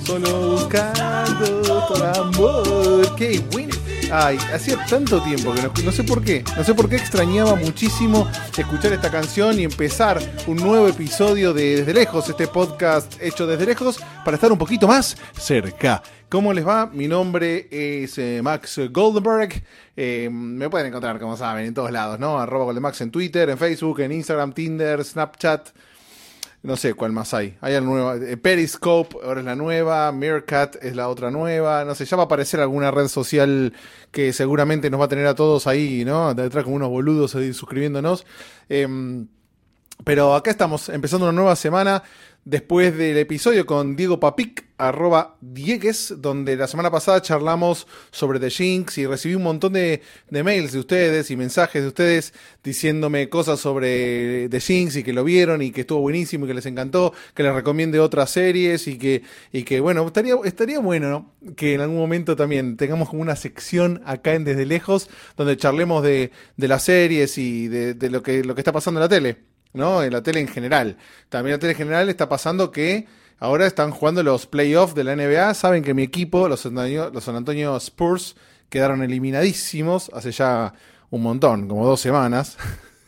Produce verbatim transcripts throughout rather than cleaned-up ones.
Solo buscando tu amor. Qué bueno. Ay, hacía tanto tiempo que no, no sé por qué. No sé por qué extrañaba muchísimo escuchar esta canción y empezar un nuevo episodio de Desde Lejos, este podcast hecho desde lejos para estar un poquito más cerca. ¿Cómo les va? Mi nombre es eh, Max Goldenberg. Eh, me pueden encontrar, como saben, en todos lados, ¿no? Arroba Goldenmax en Twitter, en Facebook, en Instagram, Tinder, Snapchat. No sé cuál más hay. Hay la nueva. Eh, Periscope, ahora es la nueva. Meerkat es la otra nueva. No sé, ya va a aparecer alguna red social que seguramente nos va a tener a todos ahí, ¿no? Detrás como unos boludos ahí suscribiéndonos. Eh, pero acá estamos, empezando una nueva semana. Después del episodio con Diego Papic, arroba Diegues, donde la semana pasada charlamos sobre The Jinx y recibí un montón de, de mails de ustedes y mensajes de ustedes diciéndome cosas sobre The Jinx y que lo vieron y que estuvo buenísimo y que les encantó, que les recomiende otras series y que, y que bueno, estaría, estaría bueno, ¿no? Que en algún momento también tengamos como una sección acá en Desde Lejos donde charlemos de, de las series y de, de lo que, lo que está pasando en la tele, ¿no? En la tele en general. También en la tele en general está pasando que ahora están jugando los playoffs de la N B A. Saben que mi equipo, los San Antonio, los San Antonio Spurs, quedaron eliminadísimos hace ya un montón, como dos semanas.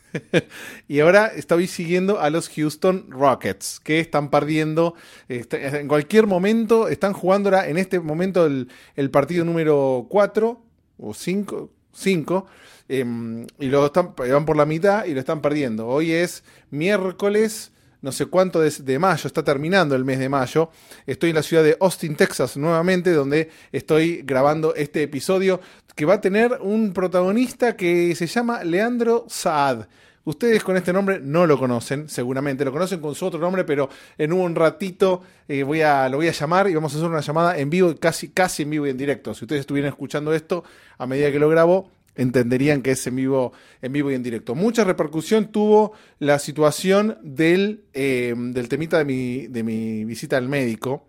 Y ahora estoy siguiendo a los Houston Rockets, que están perdiendo. En cualquier momento están jugando ahora, en este momento, el, el partido número cuatro o cinco. cinco Eh, y lo están, van por la mitad y lo están perdiendo. Hoy es miércoles, no sé cuánto de, de mayo, está terminando el mes de mayo. Estoy en la ciudad de Austin, Texas, nuevamente, donde estoy grabando este episodio que va a tener un protagonista que se llama Leandro Saad. Ustedes con este nombre no lo conocen, seguramente lo conocen con su otro nombre, pero en un ratito eh, voy a, lo voy a llamar y vamos a hacer una llamada en vivo, casi, casi en vivo y en directo. Si ustedes estuvieran escuchando esto a medida que lo grabo, entenderían que es en vivo, en vivo y en directo. Mucha repercusión tuvo la situación del, eh, del temita de mi, de mi visita al médico.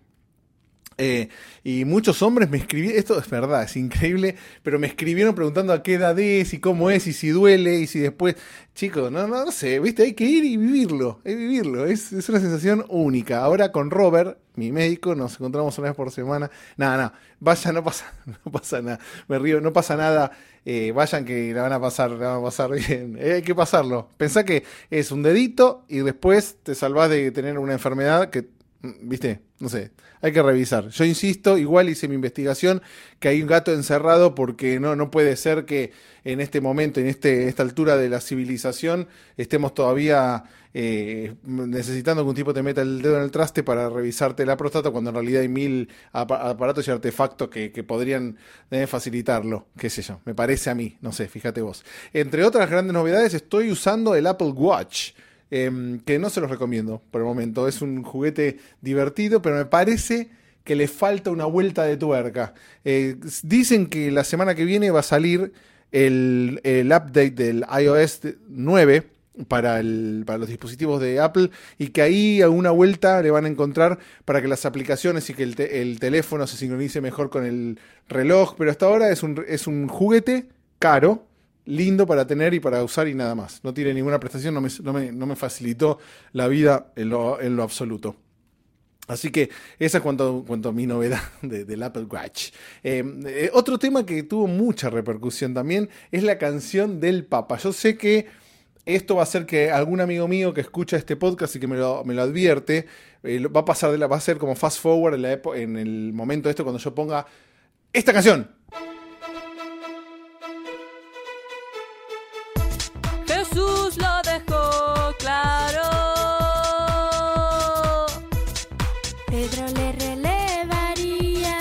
Eh, y muchos hombres me escribieron, esto es verdad, es increíble, pero me escribieron preguntando a qué edad es y cómo es y si duele y si después, chicos, no, no, no sé, viste, hay que ir y vivirlo, hay que vivirlo, es, es una sensación única. Ahora con Robert, mi médico, nos encontramos una vez por semana, nada, nada, vaya, no pasa, no pasa nada, me río, no pasa nada, eh, vayan que la van a pasar, la van a pasar bien, eh, hay que pasarlo, pensá que es un dedito y después te salvás de tener una enfermedad que, viste, no sé, hay que revisar. Yo insisto, igual hice mi investigación, que hay un gato encerrado porque no, no puede ser que en este momento, en este, esta altura de la civilización, estemos todavía eh, necesitando que un tipo te meta el dedo en el traste para revisarte la próstata, cuando en realidad hay mil ap- aparatos y artefactos que, que podrían eh, facilitarlo, qué sé yo, me parece a mí, no sé, fíjate vos. Entre otras grandes novedades, estoy usando el Apple Watch. Eh, que no se los recomiendo por el momento. Es un juguete divertido, pero me parece que le falta una vuelta de tuerca. Eh, dicen que la semana que viene va a salir el, el update del iOS nueve para, el, para los dispositivos de Apple, y que ahí alguna vuelta le van a encontrar para que las aplicaciones y que el, te, el teléfono se sincronice mejor con el reloj. Pero hasta ahora es un, es un juguete caro, lindo para tener y para usar y nada más. No tiene ninguna prestación, no me, no me, no me facilitó la vida en lo, en lo absoluto. Así que esa es cuanto, cuanto a mi novedad de, del Apple Watch. Eh, eh, otro tema que tuvo mucha repercusión también es la canción del Papa. Yo sé que esto va a hacer que algún amigo mío que escucha este podcast y que me lo, me lo advierte, eh, va a pasar de la, va a ser como fast forward en, la epo, en el momento este cuando yo ponga esta canción. Jesús lo dejó claro. Pedro le relevaría.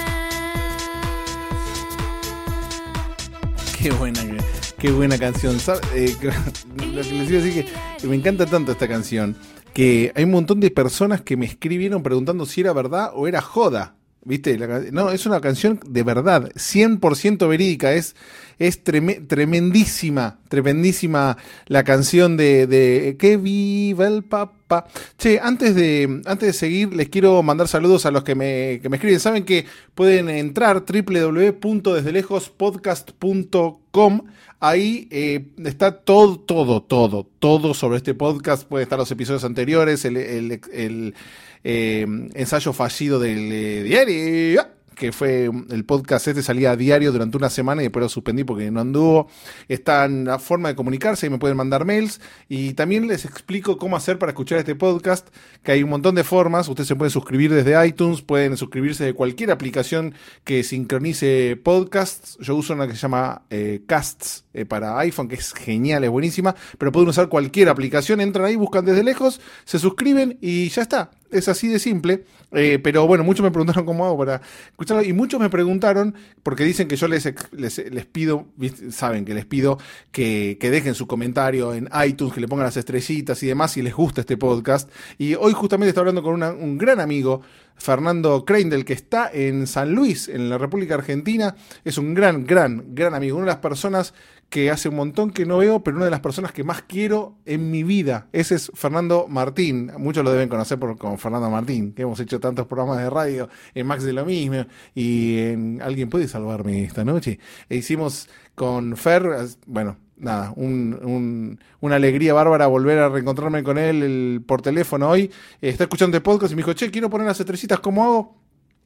Qué buena, qué buena canción. Eh, lo que les iba a decir que, que me encanta tanto esta canción, que hay un montón de personas que me escribieron preguntando si era verdad o era joda. ¿Viste? La, no, es una canción de verdad, cien por ciento verídica, es, es trem, tremendísima, tremendísima la canción de, de Que viva el Papa. pa. Che, antes de, antes de seguir, les quiero mandar saludos a los que me, que me escriben. Saben que pueden entrar doble u doble u doble u punto desde lejos podcast punto com. Ahí eh, está todo, todo, todo, todo sobre este podcast. Pueden estar los episodios anteriores, el, el, el, el eh, ensayo fallido del eh, diario, que fue el podcast este, salía a diario durante una semana y después lo suspendí porque no anduvo. Está en la forma de comunicarse y me pueden mandar mails. Y también les explico cómo hacer para escuchar este podcast, que hay un montón de formas. Ustedes se pueden suscribir desde iTunes, pueden suscribirse de cualquier aplicación que sincronice podcasts. Yo uso una que se llama eh, Casts eh, para iPhone, que es genial, es buenísima, pero pueden usar cualquier aplicación. Entran ahí, buscan desde lejos, se suscriben y ya está. Es así de simple, eh, pero bueno, muchos me preguntaron cómo hago para escucharlo y muchos me preguntaron, porque dicen que yo les, les, les pido, saben que les pido que, que dejen su comentario en iTunes, que le pongan las estrellitas y demás si les gusta este podcast. Y hoy justamente estoy hablando con una, un gran amigo, Fernando Kreindl, que está en San Luis, en la República Argentina. Es un gran, gran, gran amigo, una de las personas que hace un montón que no veo, pero una de las personas que más quiero en mi vida. Ese es Fernando Martín. Muchos lo deben conocer por, como Fernando Martín, que hemos hecho tantos programas de radio en Max de lo mismo y en Alguien puede salvarme esta noche. E hicimos con Fer, bueno, nada, un, un, una alegría bárbara volver a reencontrarme con él el, por teléfono hoy. Eh, está escuchando el podcast y me dijo, che, quiero poner las estrellitas, ¿cómo hago?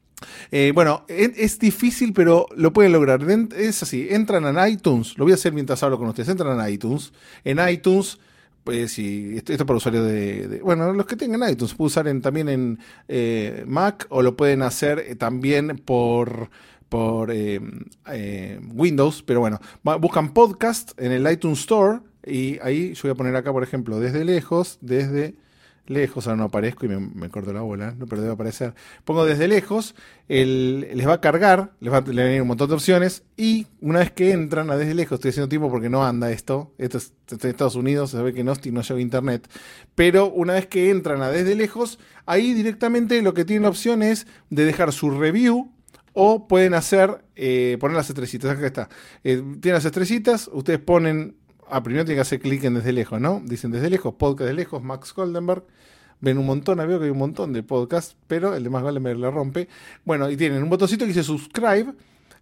Eh, bueno, es, es difícil, pero lo pueden lograr. Es así, entran en iTunes, lo voy a hacer mientras hablo con ustedes, entran en iTunes, en iTunes, pues sí, esto, esto para usuarios de, de, bueno, los que tengan iTunes, pueden usar en, también en eh, Mac, o lo pueden hacer eh, también por... por eh, eh, Windows, pero bueno, buscan podcast en el iTunes Store y ahí yo voy a poner acá, por ejemplo, desde lejos, desde lejos, ahora no aparezco y me, me corto la bola, no, pero debe aparecer. Pongo desde lejos, el, les va a cargar, les va a leer un montón de opciones y una vez que entran a desde lejos, estoy haciendo tiempo porque no anda esto, esto es, estoy en Estados Unidos, se ve que no, no llevo internet, pero una vez que entran a desde lejos, ahí directamente lo que tienen la opción es de dejar su review. O pueden hacer, eh, poner las estrellitas, acá está. Eh, tienen las estrellitas, ustedes ponen, ah, primero tienen que hacer clic en desde lejos, ¿no? Dicen desde lejos, podcast de lejos, Max Goldenberg. Ven un montón, veo que hay un montón de podcasts, pero el de Max Goldenberg la rompe. Bueno, y tienen un botoncito que dice subscribe.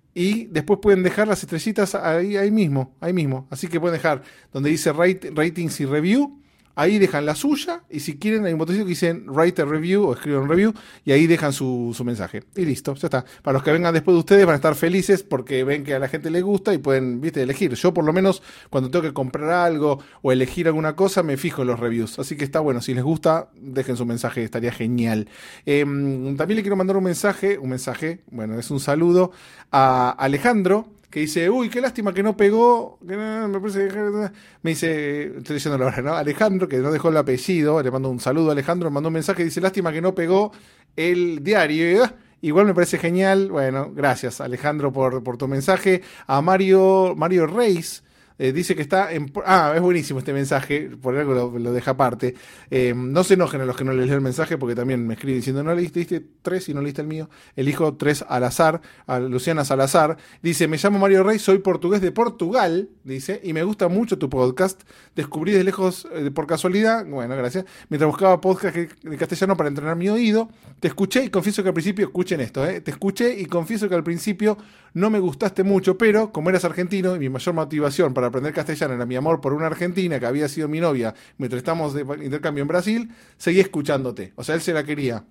Y después pueden dejar las estrellitas ahí, ahí mismo, ahí mismo. Así que pueden dejar donde dice rate, ratings y review. Ahí dejan la suya y si quieren hay un botoncito que dicen write a review o escriban review y ahí dejan su, su mensaje. Y listo, ya está. Para los que vengan después de ustedes van a estar felices porque ven que a la gente le gusta y pueden, viste, elegir. Yo por lo menos cuando tengo que comprar algo o elegir alguna cosa me fijo en los reviews. Así que está bueno, si les gusta dejen su mensaje, estaría genial. Eh, también le quiero mandar un mensaje, un mensaje, bueno, es un saludo a Alejandro, que dice, uy, qué lástima que no pegó, que no, me parece que... Me dice, estoy diciendo ahora, ¿no? Alejandro, que no dejó el apellido, le mando un saludo a Alejandro, me mandó un mensaje, dice, lástima que no pegó el diario. Igual me parece genial, bueno, gracias Alejandro por, por tu mensaje. A Mario, Mario Reis, Eh, dice que está en... Ah, es buenísimo este mensaje, por algo lo, lo deja aparte. Eh, no se enojen a los que no les leo el mensaje, porque también me escriben diciendo, no leíste, leíste tres y no leíste el mío. Elijo tres al azar, a Luciana Salazar. Dice, me llamo Mario Rey, soy portugués de Portugal, dice, y me gusta mucho tu podcast. Descubrí de lejos, eh, por casualidad, bueno, gracias, mientras buscaba podcast de castellano para entrenar mi oído, te escuché y confieso que al principio, escuchen esto, eh, te escuché y confieso que al principio no me gustaste mucho, pero como eras argentino y mi mayor motivación para aprender castellano era mi amor por una argentina que había sido mi novia mientras estamos de intercambio en Brasil, seguí escuchándote. O sea, él se la quería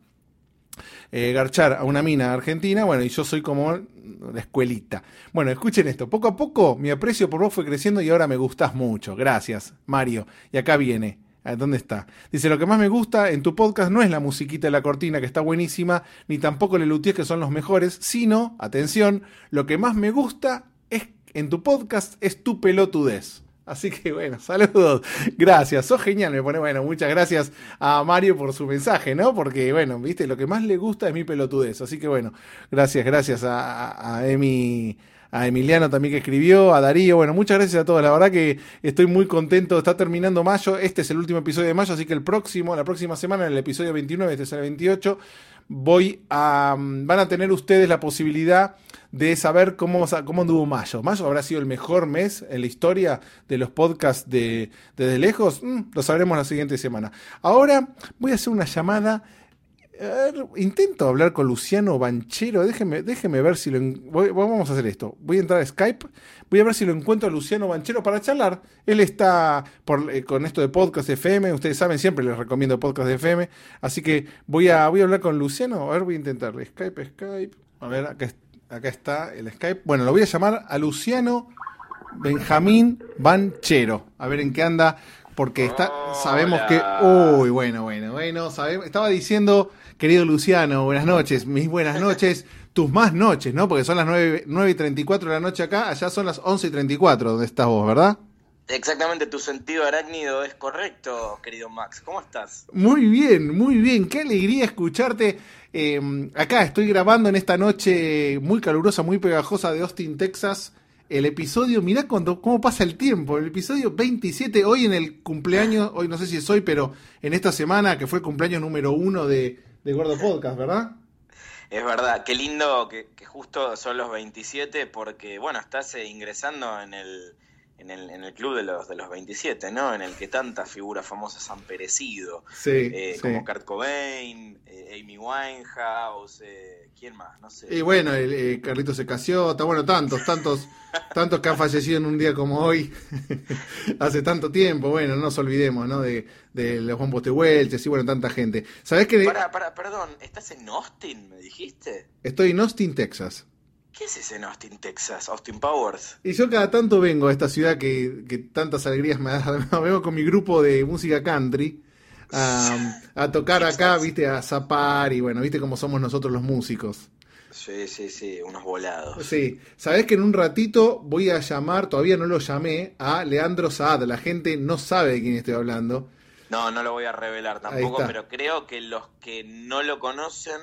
eh, garchar a una mina argentina, bueno, y yo soy como la escuelita. Bueno, escuchen esto, poco a poco mi aprecio por vos fue creciendo y ahora me gustás mucho. Gracias, Mario. Y acá viene. ¿Dónde está? Dice, lo que más me gusta en tu podcast no es la musiquita de la cortina, que está buenísima, ni tampoco el luthier, que son los mejores, sino, atención, lo que más me gusta es en tu podcast es tu pelotudez. Así que bueno, saludos, gracias, sos genial, me pone, bueno, muchas gracias a Mario por su mensaje, ¿no? Porque bueno, viste, lo que más le gusta es mi pelotudez, así que bueno, gracias, gracias a, a, a Emi... a Emiliano también que escribió, a Darío, bueno, muchas gracias a todos, la verdad que estoy muy contento, está terminando mayo, este es el último episodio de mayo, así que el próximo, la próxima semana, en el episodio veintinueve, este es el veintiocho, voy a, van a tener ustedes la posibilidad de saber cómo, cómo anduvo mayo. ¿Mayo habrá sido el mejor mes en la historia de los podcasts de Desde Lejos? Mm, lo sabremos la siguiente semana. Ahora voy a hacer una llamada. A ver, intento hablar con Luciano Banchero. Déjeme, déjeme ver si lo... En... Voy, vamos a hacer esto. Voy a entrar a Skype. Voy a ver si lo encuentro a Luciano Banchero para charlar. Él está por, eh, con esto de Podcast F M. Ustedes saben, siempre les recomiendo Podcast F M. Así que voy a, voy a hablar con Luciano. A ver, voy a intentar. Skype, Skype. A ver, acá, acá está el Skype. Bueno, lo voy a llamar a Luciano Benjamín Banchero. A ver en qué anda. Porque está, sabemos que... Uy, bueno, bueno, bueno. Sabemos, estaba diciendo... Querido Luciano, buenas noches, mis buenas noches, tus más noches, ¿no? Porque son las nueve y treinta y cuatro de la noche acá, allá son las once y treinta y cuatro donde estás vos, ¿verdad? Exactamente, tu sentido arácnido es correcto, querido Max. ¿Cómo estás? Muy bien, muy bien, qué alegría escucharte. Eh, acá estoy grabando en esta noche muy calurosa, muy pegajosa de Austin, Texas, el episodio, mirá cuando, cómo pasa el tiempo, el episodio veintisiete, hoy en el cumpleaños, hoy no sé si es hoy, pero en esta semana que fue el cumpleaños número uno de... de Gordo Podcast, ¿verdad? Es verdad, qué lindo que, que justo son los veintisiete porque, bueno, estás eh, ingresando en el, en el en el club de los de los veintisiete, ¿no? En el que tantas figuras famosas han perecido. Sí, eh, sí. Como Kurt Cobain, eh, Amy Winehouse, eh, ¿quién más? No sé. Y bueno, el, eh, Carlitos Secasiota, bueno, tantos, tantos, tantos que han fallecido en un día como hoy, hace tanto tiempo, bueno, no nos olvidemos, ¿no? De, de los bombos de Welches y bueno, tanta gente. ¿Sabés qué? Para, para, perdón, ¿estás en Austin, me dijiste? Estoy en Austin, Texas. ¿Qué es ese en Austin, Texas? Austin Powers. Y yo cada tanto vengo a esta ciudad que, que tantas alegrías me da, vengo con mi grupo de música country a, a tocar acá, viste, a zapar y bueno, viste cómo somos nosotros los músicos. Sí, sí, sí, unos volados. Sí, sabés que en un ratito voy a llamar, todavía no lo llamé, a Leandro Saad. La gente no sabe de quién estoy hablando. No, no lo voy a revelar tampoco, pero creo que los que no lo conocen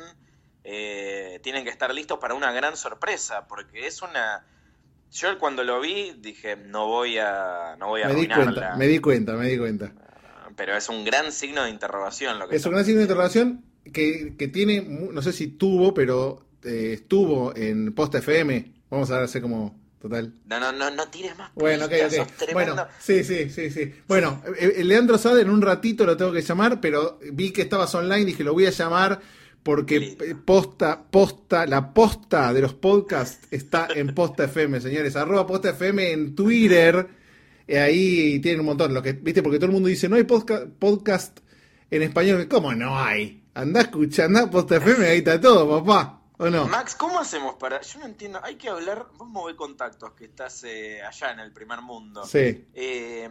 eh, tienen que estar listos para una gran sorpresa, porque es una... Yo cuando lo vi dije, no voy a, no voy a me di arruinarla. cuenta, me di cuenta, me di cuenta. Pero es un gran signo de interrogación lo que es un gran signo de interrogación que, que tiene, no sé si tuvo, pero eh, estuvo en Posta F M. Vamos a ver, hacer como total. No, no, no, no tires más. Bueno, ok, pistas, ok. Bueno, sí, sí, sí, sí. Bueno, eh, Leandro Saad en un ratito lo tengo que llamar, pero vi que estabas online y dije, lo voy a llamar porque posta, posta, la posta de los podcasts está en Posta F M, señores. Arroba Posta F M en Twitter. Eh, ahí tienen un montón, lo que, ¿viste? Porque todo el mundo dice, no hay podcast, podcast en español. ¿Cómo no hay? Andá escuchando, andá Posta F M, ahí está todo, papá. ¿O no? Max, ¿cómo hacemos para...? Yo no entiendo, hay que hablar... Vos movés contactos, que estás eh, allá en el primer mundo. Sí. Eh,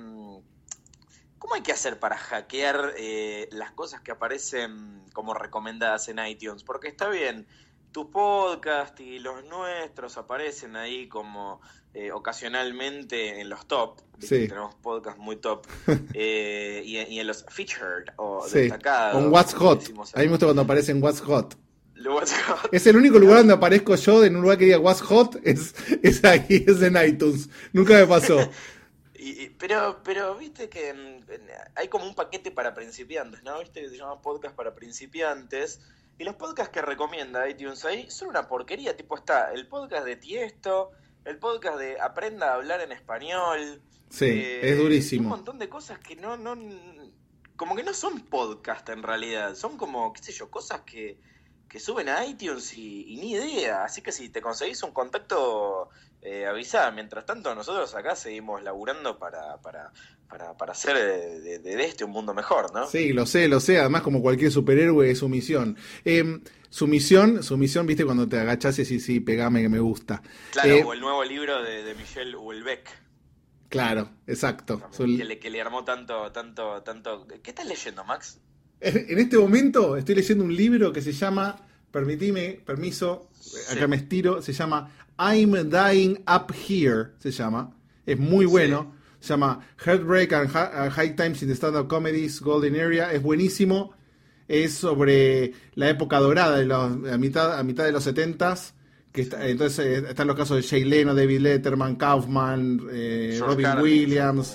¿Cómo hay que hacer para hackear eh, las cosas que aparecen como recomendadas en iTunes? Porque está bien, tu podcast y los nuestros aparecen ahí como eh, ocasionalmente en los top. Sí. Tenemos podcasts muy top. eh, y, y en los featured o sí. destacados. En What's Hot. A mí me gusta cuando aparece en What's Hot. What's Hot. Es el único lugar donde aparezco yo, en un lugar que diga What's Hot, es, es ahí, es en iTunes. Nunca me pasó. y, y, pero, pero viste que mm, hay como un paquete para principiantes, ¿no? Viste que se llama podcast para principiantes. Y los podcasts que recomienda iTunes ahí son una porquería. Tipo está el podcast de Tiesto, el podcast de Aprenda a hablar en español. Sí, eh, es durísimo. Un montón de cosas que no, no, como que no son podcast en realidad. Son como, qué sé yo, cosas que, que suben a iTunes y, y ni idea. Así que si te conseguís un contacto, eh, avisá. Mientras tanto nosotros acá seguimos laburando para, para, para, para hacer de, de, de este un mundo mejor, ¿no? Sí, lo sé, lo sé. Además, como cualquier superhéroe, es su misión. Eh, su misión, su misión, viste, cuando te agachás y decís, sí, pegame que me gusta. Claro, eh, o el nuevo libro de, de Michel Houellebecq. Claro, exacto. Que le, que le armó tanto, tanto, tanto... ¿Qué estás leyendo, Max? En este momento estoy leyendo un libro que se llama, permitime, permiso, acá sí. me estiro, se llama I'm Dying Up Here, se llama. Es muy bueno. Sí. Se llama Heartbreak and High Times in the Stand-Up Comedy's Golden Area. Es buenísimo. Es sobre la época dorada, de los, a, mitad, a mitad de los setentas. Que está, entonces están los casos de Jay Leno, David Letterman, Kaufman, eh, Robin Carlin, Williams.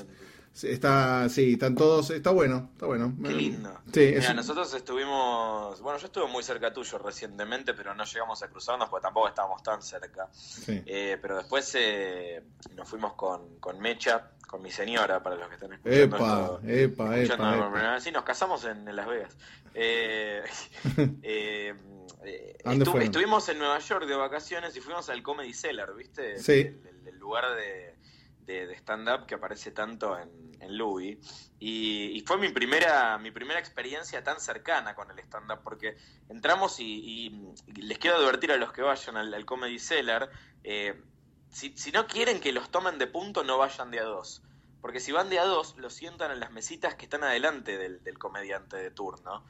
Está, sí, están todos, está bueno, está bueno. Qué lindo. Sí, Mira, es- nosotros estuvimos, bueno, yo estuve muy cerca tuyo recientemente, pero no llegamos a cruzarnos porque tampoco estábamos tan cerca. sí. Eh, pero después eh, nos fuimos con, con Mecha, con mi señora, para los que están escuchando Epa, esto. epa, Escuchando epa, por epa. primera vez. Sí, nos casamos en, en Las Vegas. Eh, eh, eh, ¿A dónde estu- fueron? estuvimos en Nueva York de vacaciones y fuimos al Comedy Cellar, ¿viste? Sí. El, el- el lugar de, de, de stand-up que aparece tanto en, en Louis. Y, y fue mi primera, mi primera experiencia tan cercana con el stand-up, porque entramos y, y- y les quiero advertir a los que vayan al, al Comedy Cellar, eh, si, si no quieren que los tomen de punto, no vayan de a dos. Porque si van de a dos, los sientan en las mesitas que están adelante del, del comediante de turno.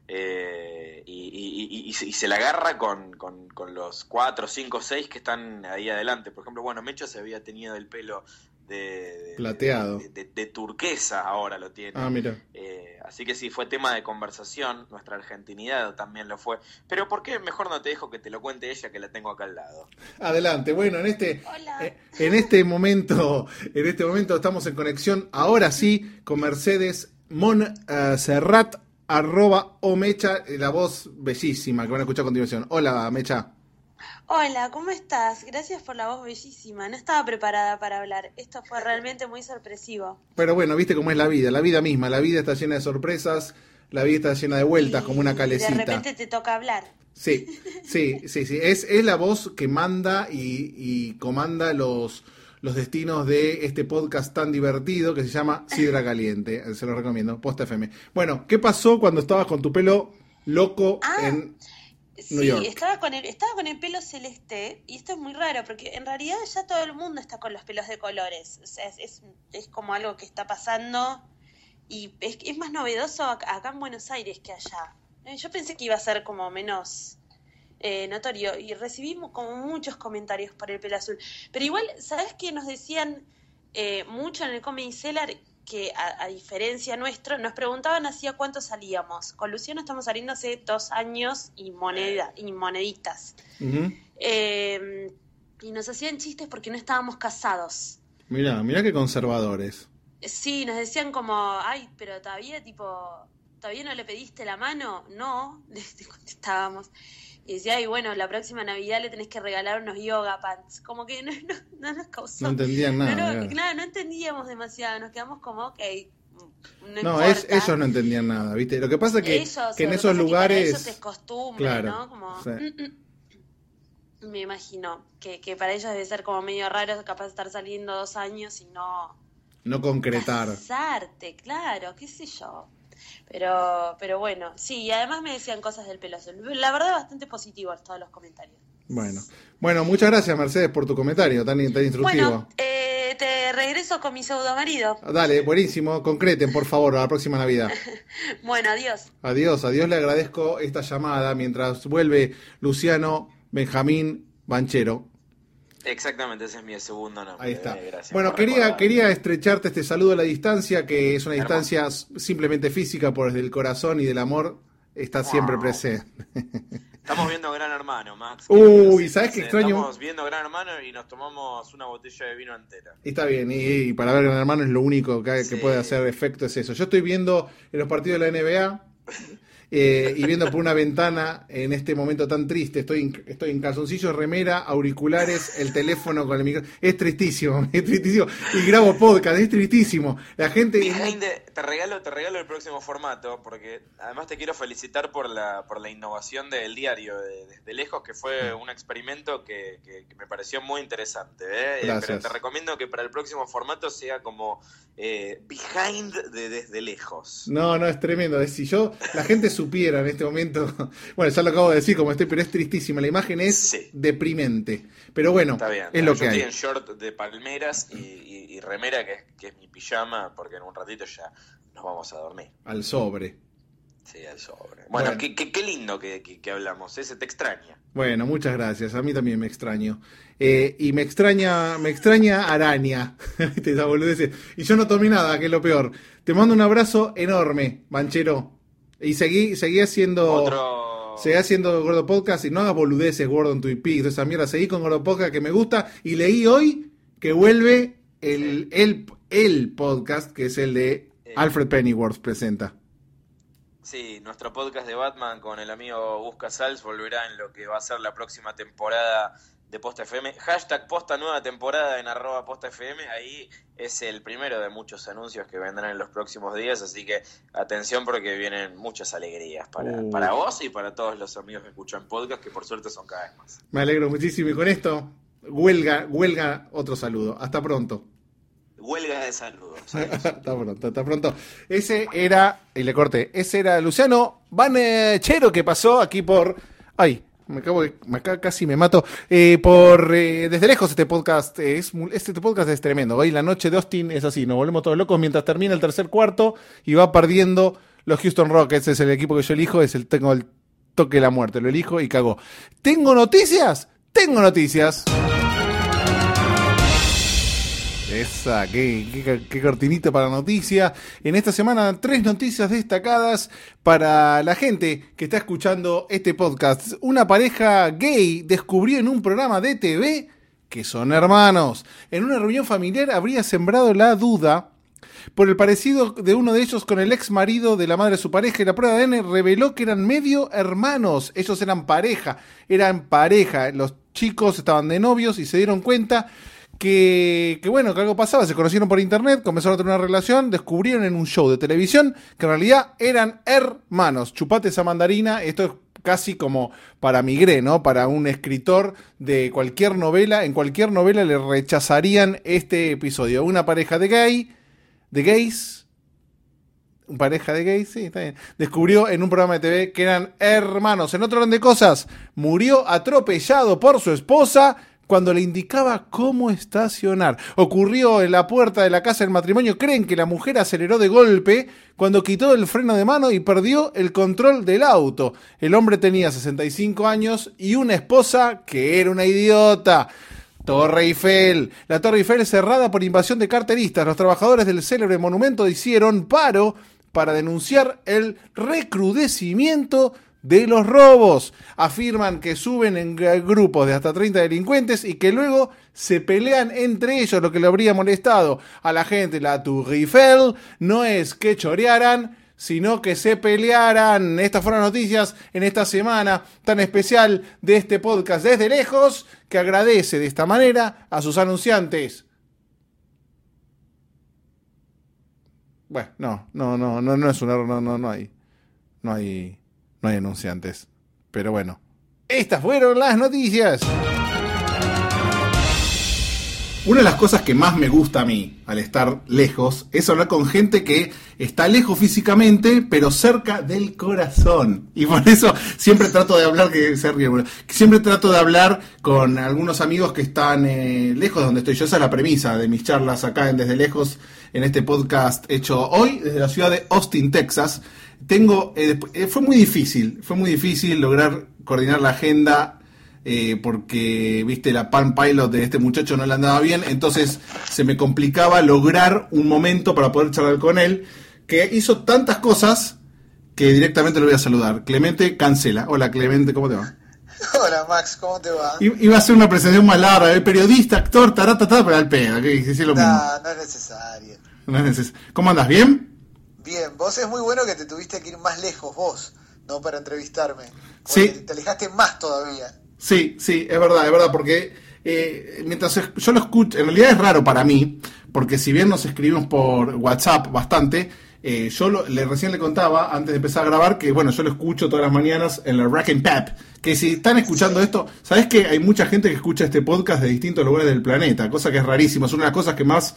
Eh, y, y- y- y se- y se la agarra con, con, con los cuatro, cinco, seis que están ahí adelante. Por ejemplo, bueno, Mecho se había tenido el pelo de, de- Plateado. de, de- de turquesa, ahora lo tiene. Ah, mira. Eh, así que sí, fue tema de conversación. Nuestra argentinidad también lo fue. Pero ¿por qué mejor no te dejo que te lo cuente ella, que la tengo acá al lado? Adelante, bueno, en este, Hola. eh, en este momento, en este momento estamos en conexión, ahora sí, con Mercedes Montserrat, arroba o Mecha, eh, la voz bellísima que van a escuchar a continuación. Hola, Mecha. Hola, ¿cómo estás? Gracias por la voz bellísima. No estaba preparada para hablar. Esto fue realmente muy sorpresivo. Pero bueno, viste cómo es la vida, la vida misma, la vida está llena de sorpresas, la vida está llena de vueltas, Y como una de calecita. repente te toca hablar. Sí, sí, sí, sí. Es, es la voz que manda y, y comanda los, los destinos de este podcast tan divertido que se llama Sidra Caliente. Se lo recomiendo, Posta F M. Bueno, ¿qué pasó cuando estabas con tu pelo loco Ah, en Sí, New York? estaba con el, estaba con el pelo celeste y esto es muy raro porque en realidad ya todo el mundo está con los pelos de colores. O sea, es, es, es como algo que está pasando y es, es más novedoso acá, acá en Buenos Aires que allá. Eh, Yo pensé que iba a ser como menos eh, notorio y recibimos como muchos comentarios por el pelo azul. Pero igual, ¿sabes qué? Nos decían eh, mucho en el Comedy Cellar que a, a diferencia nuestro, nos preguntaban hacía cuánto salíamos. Con Luciano estamos saliendo hace dos años y moneda, y moneditas. Ujú. Eh, y nos hacían chistes porque no estábamos casados. Mirá, mirá qué conservadores. Sí, nos decían como, ay, pero todavía tipo, ¿todavía no le pediste la mano? No, les contestábamos. Y decía, ay, bueno, la próxima Navidad le tenés que regalar unos yoga pants. Como que no, no, no nos causó. No entendían nada. No, no, claro. claro, no entendíamos demasiado, nos quedamos como, ok, no, No, importa. es, ellos no entendían nada, ¿viste? Lo que pasa es que, Ellos, que en lo que esos pasa es que para lugares... ellos es costumbre, Claro, ¿no? Como, sí. mm, mm. Me imagino que, que para ellos debe ser como medio raro capaz de estar saliendo dos años y no No concretar. casarte, claro, qué sé yo. Pero, pero bueno, sí, y además me decían cosas del pelo azul. La verdad, bastante positivos todos los comentarios. Bueno, bueno, muchas gracias, Mercedes, por tu comentario tan, tan instructivo. Bueno, eh, te regreso con mi pseudo marido. Dale, buenísimo, concreten, por favor, a la próxima Navidad. Bueno, adiós. Adiós, adiós, le agradezco esta llamada mientras vuelve Luciano Benjamín Banchero. Exactamente, ese es mi segundo nombre. Ahí está. eh, gracias Bueno, por quería, recordar. quería estrecharte este saludo a la distancia, que es una Hermoso. distancia simplemente física, por desde el corazón y del amor, está siempre Wow. presente. Estamos viendo Gran Hermano, Max. Uy, Quiero que lo ¿sabes qué sepas, extraño? Estamos viendo Gran Hermano y nos tomamos una botella de vino entera. Y está bien, y, y para ver Gran Hermano es lo único que, que Sí. puede hacer efecto es eso. Yo estoy viendo en los partidos de la N B A eh, y viendo por una ventana en este momento tan triste. Estoy en, estoy en calzoncillo, remera, auriculares, el teléfono con el micrófono. Es tristísimo, es tristísimo. Y grabo podcast, es tristísimo. La gente... Behind the- te regalo, te regalo el próximo formato, porque además te quiero felicitar por la, por la innovación del diario de- desde lejos, que fue un experimento que, que- que me pareció muy interesante. ¿eh? Eh, Gracias. Pero te recomiendo que para el próximo formato sea como eh, behind de desde lejos. No, no, es tremendo. Es, si yo, la gente supiera en este momento, bueno, ya lo acabo de decir como estoy, pero es tristísima. La imagen es Sí. deprimente. Pero bueno, Está bien. es lo Yo que estoy hay. en short de palmeras y, y- y remera, que es, que es mi pijama, porque en un ratito ya nos vamos a dormir. Al sobre. Sí, al sobre. Bueno, Bueno. Qué, qué, qué lindo que, que, que hablamos. Ese te extraña. Bueno, muchas gracias. A mí también me extraño. Eh, y me extraña, me extraña Araña. ¿Viste? Esa boludez. Y yo no tomé nada, que es lo peor. Te mando un abrazo enorme, Banchero. Y seguí, seguí haciendo. Otro. Seguí haciendo Gordo Podcast y no hagas boludeces, Gordo, en tu I P, toda esa mierda. Seguí con Gordo Podcast que me gusta. Y leí hoy que vuelve el, el, el podcast, que es el de Alfred Pennyworth presenta. Sí, nuestro podcast de Batman con el amigo Gus Casals volverá en lo que va a ser la próxima temporada de Posta F M. Hashtag Posta Nueva Temporada en arroba Posta F M. Ahí es el primero de muchos anuncios que vendrán en los próximos días. Así que atención porque vienen muchas alegrías para, uh. para vos y para todos los amigos que escuchan podcast, que por suerte son cada vez más. Me alegro muchísimo. Y con esto, huelga, huelga otro saludo. Hasta pronto. Huelga de saludos. Hasta pronto, hasta pronto. Ese era, y le corté, ese era Luciano Banchero que pasó aquí por... Ay, me acabo de, me acabo, casi me mato. Eh, por eh, Desde Lejos este podcast, eh, es, este podcast es tremendo. Hoy la noche de Austin es así, nos volvemos todos locos mientras termina el tercer cuarto y va perdiendo los Houston Rockets. Es el equipo que yo elijo, es el tengo el toque de la muerte, lo elijo y cagó. ¿Tengo noticias? Tengo noticias. Esa, qué, qué, qué cortinita para noticias. En esta semana, tres noticias destacadas para la gente que está escuchando este podcast. Una pareja gay descubrió en un programa de T V que son hermanos. En una reunión familiar habría sembrado la duda por el parecido de uno de ellos con el ex marido de la madre de su pareja, y la prueba de A D N reveló que eran medio hermanos. Ellos eran pareja, eran pareja. Los chicos estaban de novios y se dieron cuenta Que, que bueno, que algo pasaba, se conocieron por internet, comenzaron a tener una relación, descubrieron en un show de televisión que en realidad eran hermanos. Chupate esa mandarina, esto es casi como para Migré, ¿no? Para un escritor de cualquier novela, en cualquier novela le rechazarían este episodio. Una pareja de gay, de gays, una pareja de gays, sí, está bien, descubrió en un programa de T V que eran hermanos. En otro orden de cosas, murió atropellado por su esposa cuando le indicaba cómo estacionar. Ocurrió en la puerta de la casa del matrimonio. Creen que la mujer aceleró de golpe cuando quitó el freno de mano y perdió el control del auto. El hombre tenía sesenta y cinco años y una esposa que era una idiota. Torre Eiffel. La Torre Eiffel es cerrada por invasión de carteristas. Los trabajadores del célebre monumento hicieron paro para denunciar el recrudecimiento de los robos. Afirman que suben en grupos de hasta treinta delincuentes y que luego se pelean entre ellos. Lo que le habría molestado a la gente, la Tour Eiffel, no es que chorearan, sino que se pelearan. Estas fueron noticias en esta semana tan especial de este podcast Desde Lejos, que agradece de esta manera a sus anunciantes. Bueno, no, no, no, no, no es un error, no, no, no hay, no hay... No hay anunciantes. Pero bueno, estas fueron las noticias. Una de las cosas que más me gusta a mí al estar lejos es hablar con gente que está lejos físicamente, pero cerca del corazón. Y por eso siempre trato de hablar, que se ríe, siempre trato de hablar con algunos amigos que están eh, lejos de donde estoy yo. Esa es la premisa de mis charlas acá en Desde Lejos, en este podcast hecho hoy desde la ciudad de Austin, Texas. Tengo, eh, fue muy difícil, fue muy difícil lograr coordinar la agenda eh, porque, viste, la Palm Pilot de este muchacho no le andaba bien, entonces se me complicaba lograr un momento para poder charlar con él, que hizo tantas cosas que directamente lo voy a saludar. Clemente Cancela. Hola Clemente, ¿cómo te va? Hola Max, ¿cómo te va? Iba a ser una presentación más larga, el periodista, actor, taratata, pero al pedo, que dice lo mismo. No, no es necesario. No es necesario. ¿Cómo andas? ¿Bien? Bien, vos es muy bueno que te tuviste que ir más lejos vos, ¿no? Para entrevistarme. Sí. Te alejaste más todavía. Sí, sí, es verdad, es verdad, porque eh, mientras yo lo escucho, en realidad es raro para mí, porque si bien nos escribimos por WhatsApp bastante, eh, yo lo, le recién le contaba, antes de empezar a grabar, que bueno, yo lo escucho todas las mañanas en la Rack and Pep, que si están escuchando sí. esto, ¿sabés que hay mucha gente que escucha este podcast de distintos lugares del planeta? Cosa que es rarísima, es una de las cosas que más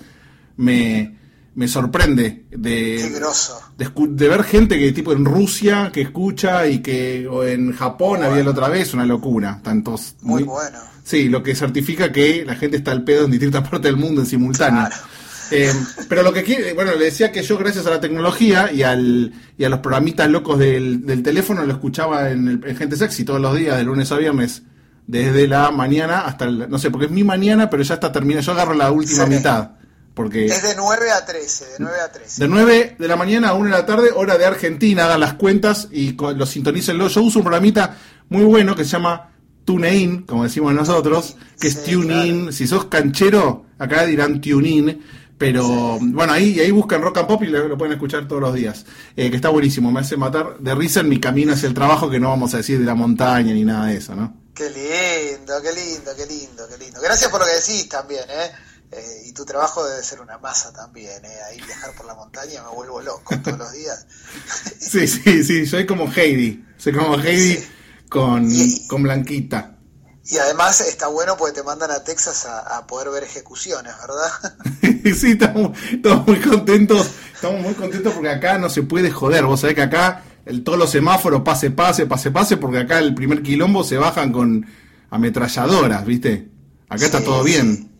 me... me sorprende de, de, de ver gente que tipo en Rusia que escucha y que o en Japón bueno. Había la otra vez, una locura. Tantos muy, muy bueno. Sí, lo que certifica que la gente está al pedo en distintas partes del mundo en simultáneo. Claro. Eh, pero lo que quiere, bueno, le decía que yo gracias a la tecnología y al y a los programitas locos del, del teléfono lo escuchaba en, el, en Gente Sexy todos los días, de lunes a viernes, desde la mañana hasta el, no sé, porque es mi mañana, pero ya está terminada, yo agarro la última sí. mitad. Porque es de nueve a trece, de nueve a trece. De nueve de la mañana a una de la tarde, hora de Argentina, hagan las cuentas y lo sintonícenlo. Yo uso un programita muy bueno que se llama TuneIn, como decimos nosotros, que sí, es TuneIn. Claro. Si sos canchero, acá dirán TuneIn, Pero Sí. bueno, ahí, ahí buscan Rock and Pop y lo, lo pueden escuchar todos los días. Eh, que está buenísimo, me hace matar de risa en mi camino hacia el trabajo, que no vamos a decir de la montaña ni nada de eso, ¿no? Qué lindo, qué lindo, qué lindo, qué lindo. Gracias por lo que decís también, ¿eh? Eh, y tu trabajo debe ser una masa también, ¿eh? Ahí viajar por la montaña me vuelvo loco todos los días. Sí, sí, sí, soy como Heidi. Soy como Heidi Sí. con, Y- con Blanquita. Y además está bueno porque te mandan a Texas a, a poder ver ejecuciones, ¿verdad? Sí, estamos, estamos muy contentos. Estamos muy contentos porque acá no se puede joder. Vos sabés que acá el, todos los semáforos pase, pase, pase, pase, porque acá el primer quilombo se bajan con ametralladoras, ¿viste? Acá está Sí, todo bien.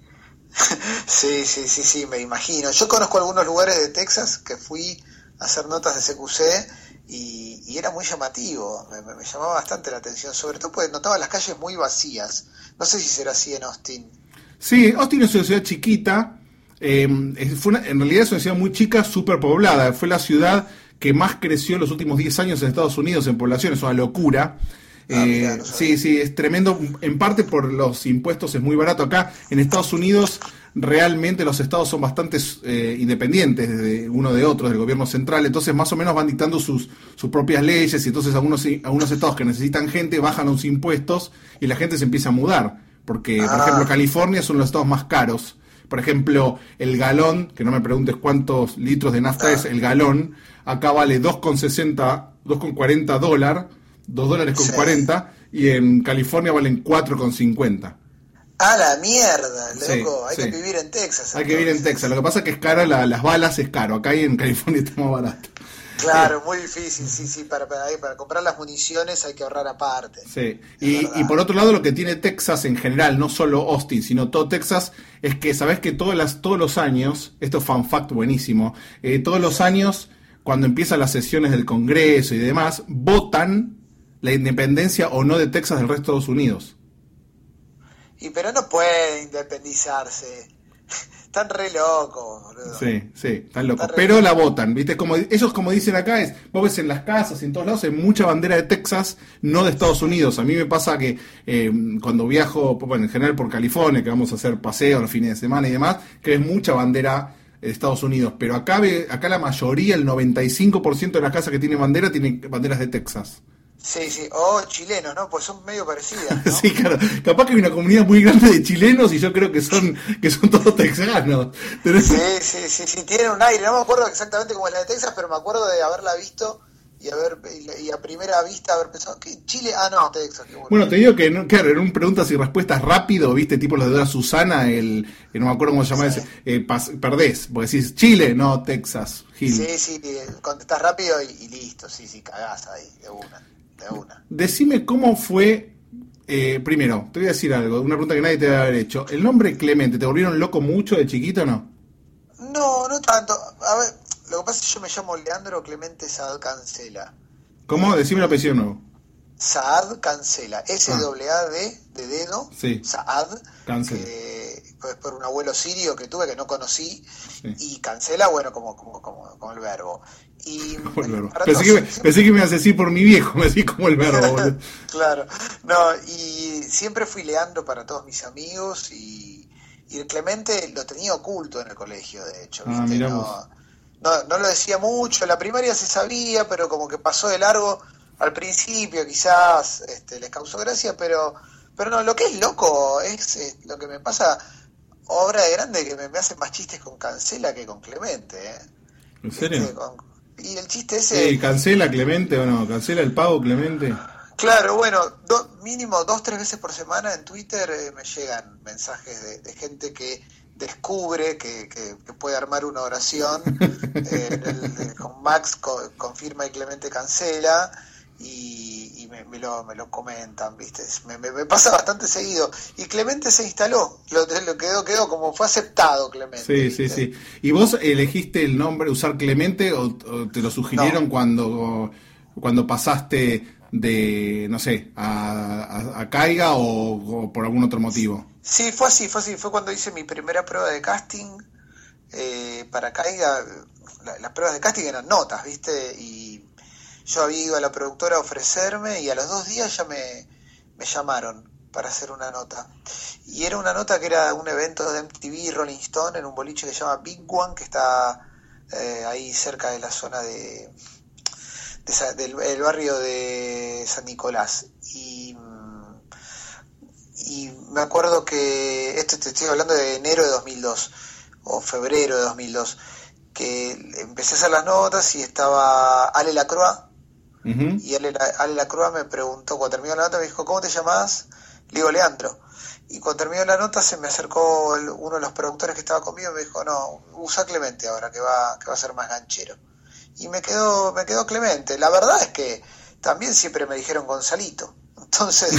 Sí, sí, sí, sí, me imagino. Yo conozco algunos lugares de Texas que fui a hacer notas de C Q C y, y era muy llamativo, me, me- me llamaba bastante la atención, sobre todo porque notaba las calles muy vacías. No sé si será así en Austin. Sí, Austin es una ciudad chiquita. eh, es- fue una- en realidad es una ciudad muy chica, súper poblada. Fue la ciudad que más creció en los últimos diez años en Estados Unidos en población. Es una locura. Ah, Eh, mirá, no sabía. sí, sí, es tremendo. En parte por los impuestos es muy barato acá. En Estados Unidos realmente los estados son bastante eh, independientes de uno de otros, del gobierno central. Entonces más o menos van dictando sus, sus propias leyes y entonces algunos, algunos estados que necesitan gente bajan los impuestos y la gente se empieza a mudar. Porque, por Ah. ejemplo, California es uno de los estados más caros. Por ejemplo, el galón, que no me preguntes cuántos litros de nafta Ah. es el galón, acá vale dos con sesenta, dos con cuarenta dólares, dos dólares con Sí. cuarenta, y en California valen cuatro con cincuenta. ¡A la mierda, Sí, loco! Hay sí. que vivir en Texas. Hay que vivir en entonces. Texas. Lo que pasa es que es cara, la- las balas es caro. Acá y en California está más barato. Claro, muy difícil, sí, sí, para, para, para comprar las municiones hay que ahorrar aparte. Sí, Es y, verdad. y por otro lado lo que tiene Texas en general, no solo Austin, sino todo Texas, es que sabés que todas las, todos los años, esto es fun fact buenísimo, eh, todos los años, cuando empiezan las sesiones del Congreso y demás, votan la independencia o no de Texas del resto de Estados Unidos. Y pero no puede independizarse. Están re locos, boludo. Sí, sí, están locos. Está re Pero bien. la votan, ¿viste? Como, ellos como dicen acá, es, vos ves en las casas y en todos lados, hay mucha bandera de Texas, no de Estados Unidos. A mí me pasa que eh, cuando viajo, bueno, en general por California, que vamos a hacer paseos los fines de semana y demás, que ves mucha bandera de Estados Unidos. Pero acá, ve, acá la mayoría, el noventa y cinco por ciento de las casas que tienen bandera, tienen banderas de Texas. Sí, sí. O chilenos, ¿no? Pues son medio parecidas, ¿no? Sí, claro. Capaz que hay una comunidad muy grande de chilenos y yo creo que son, que son todos texanos. Tenés- Sí, sí, sí, sí, tienen un aire. No me acuerdo exactamente cómo es la de Texas, pero me acuerdo de haberla visto y haber y a primera vista haber pensado que Chile, ah no, Texas, qué bueno. Bueno, te digo que, no, claro, en un preguntas y respuestas rápido, viste, tipo los de Dora Susana, el, que no me acuerdo cómo se llama Sí. ese, eh, pas- perdés, porque decís Chile, no Texas, Gil. Sí, sí, contestás rápido y, y listo, sí, sí, cagás ahí, de una, de una. Decime cómo fue, eh, primero, te voy a decir algo, una pregunta que nadie te debe haber hecho. ¿El nombre Clemente, te volvieron loco mucho de chiquito o no? No, no tanto. A ver, lo que pasa es que yo me llamo Leandro Clemente Saad Cancela. ¿Cómo? Decime el apellido nuevo. Saad Cancela, S W A D de dedo, Sí. Saad, Cancela. que pues, por un abuelo sirio que tuve que no conocí, Sí. y cancela, bueno, como, como, como, como el verbo. Y Como el verbo. para Pensé, todos- que me, pensé que me ibas a decir por mi viejo, me decís como el verbo, boludo. Claro, no, y siempre fui Leandro para todos mis amigos y, y el Clemente lo tenía oculto en el colegio, de hecho, Ah, ¿viste? mirá no, vos. no, no lo decía mucho, en la primaria se sabía, pero como que pasó de largo al principio, quizás este, les causó gracia, pero, pero no, lo que es loco es, eh, lo que me pasa, obra de grande, que me, me hacen más chistes con Cancela que con Clemente, ¿eh? ¿En serio? Este, con- y el chiste ese... Sí, ¿cancela Clemente o no? ¿Cancela el pago Clemente? Claro, bueno, do- mínimo dos, tres veces por semana en Twitter eh, me llegan mensajes de, de gente que descubre que, que- que puede armar una oración, eh, en el- de- con Max co- confirma y Clemente cancela, y, y me, me lo, me lo comentan, ¿viste? Me, me- me pasa bastante seguido. Y Clemente se instaló, lo, lo quedó, quedó como fue aceptado Clemente. Sí, sí, ¿viste? sí. ¿Y vos elegiste el nombre, usar Clemente, o, o te lo sugirieron No. cuando, cuando pasaste de, no sé, a, a, a Caiga o, o por algún otro motivo? Sí, fue así, fue así. Fue cuando hice mi primera prueba de casting eh, para Caiga. La- las pruebas de casting eran notas, ¿viste? Y yo había ido a la productora a ofrecerme y a los dos días ya me, me llamaron. para hacer una nota. Y era una nota que era un evento de M T V Rolling Stone en un boliche que se llama Big One, que está eh, ahí cerca de la zona de, de del el barrio de San Nicolás. Y, y me acuerdo que, esto te estoy hablando de enero de dos mil dos, o febrero de dos mil dos, que empecé a hacer las notas y estaba Ale Lacroix, uh-huh. y Ale, Ale Lacroix me preguntó, cuando terminó la nota me dijo, ¿cómo te llamás? Le digo, Leandro. Y cuando terminó la nota se me acercó el, uno de los productores que estaba conmigo y me dijo, no, usa Clemente ahora, que va, que va a ser más ganchero. Y me quedó, me quedó Clemente. La verdad es que también siempre me dijeron Gonzalito. Entonces,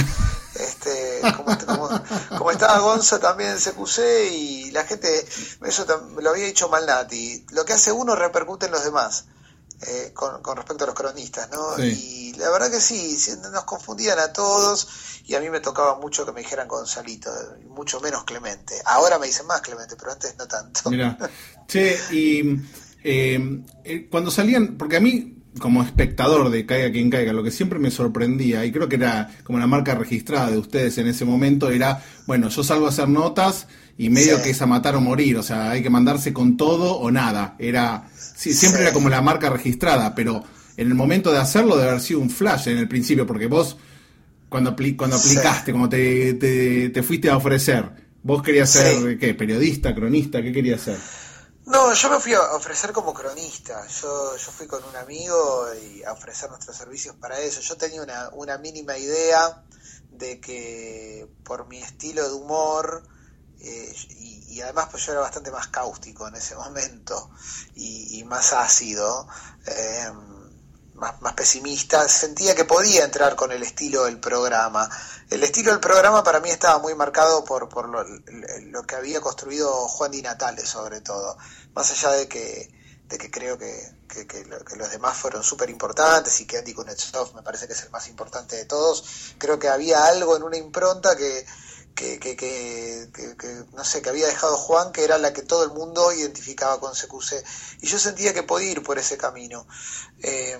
este, como, como, como estaba Gonza también en C Q C y la gente, eso me lo había dicho Malnati, lo que hace uno repercute en los demás. Eh, con, con respecto a los cronistas, ¿no? Sí. Y la verdad que sí, nos confundían a todos y a mí me tocaba mucho que me dijeran Gonzalito, mucho menos Clemente. Ahora me dicen más Clemente, pero antes no tanto. Mira, che, y eh, eh, cuando salían, porque a mí como espectador de Caiga Quien Caiga, lo que siempre me sorprendía, y creo que era como la marca registrada de ustedes en ese momento, era, bueno, yo salgo a hacer notas y medio sí. que es a matar o morir, o sea, hay que mandarse con todo o nada, era... Sí, siempre sí. era como la marca registrada, pero en el momento de hacerlo debe haber sido un flash en el principio, porque vos, cuando, apli- cuando aplicaste, sí. cuando te, te, te fuiste a ofrecer, vos querías ser, sí. ¿qué? ¿Periodista, cronista? ¿Qué querías ser? No, yo me fui a ofrecer como cronista. Yo, yo fui con un amigo y a ofrecer nuestros servicios para eso. Yo tenía una, una mínima idea de que por mi estilo de humor... Eh, y, y además pues yo era bastante más cáustico en ese momento y, y más ácido, eh, más, más pesimista, sentía que podía entrar con el estilo del programa. El estilo del programa para mí estaba muy marcado por, por lo, lo que había construido Juan Di Natale, sobre todo, más allá de que, de que creo que, que, que, lo, que los demás fueron súper importantes y que Andy Kuznetsov me parece que es el más importante de todos. Creo que había algo en una impronta que Que, que, que, que, que no sé, que había dejado Juan, que era la que todo el mundo identificaba con C Q C, y yo sentía que podía ir por ese camino. Eh,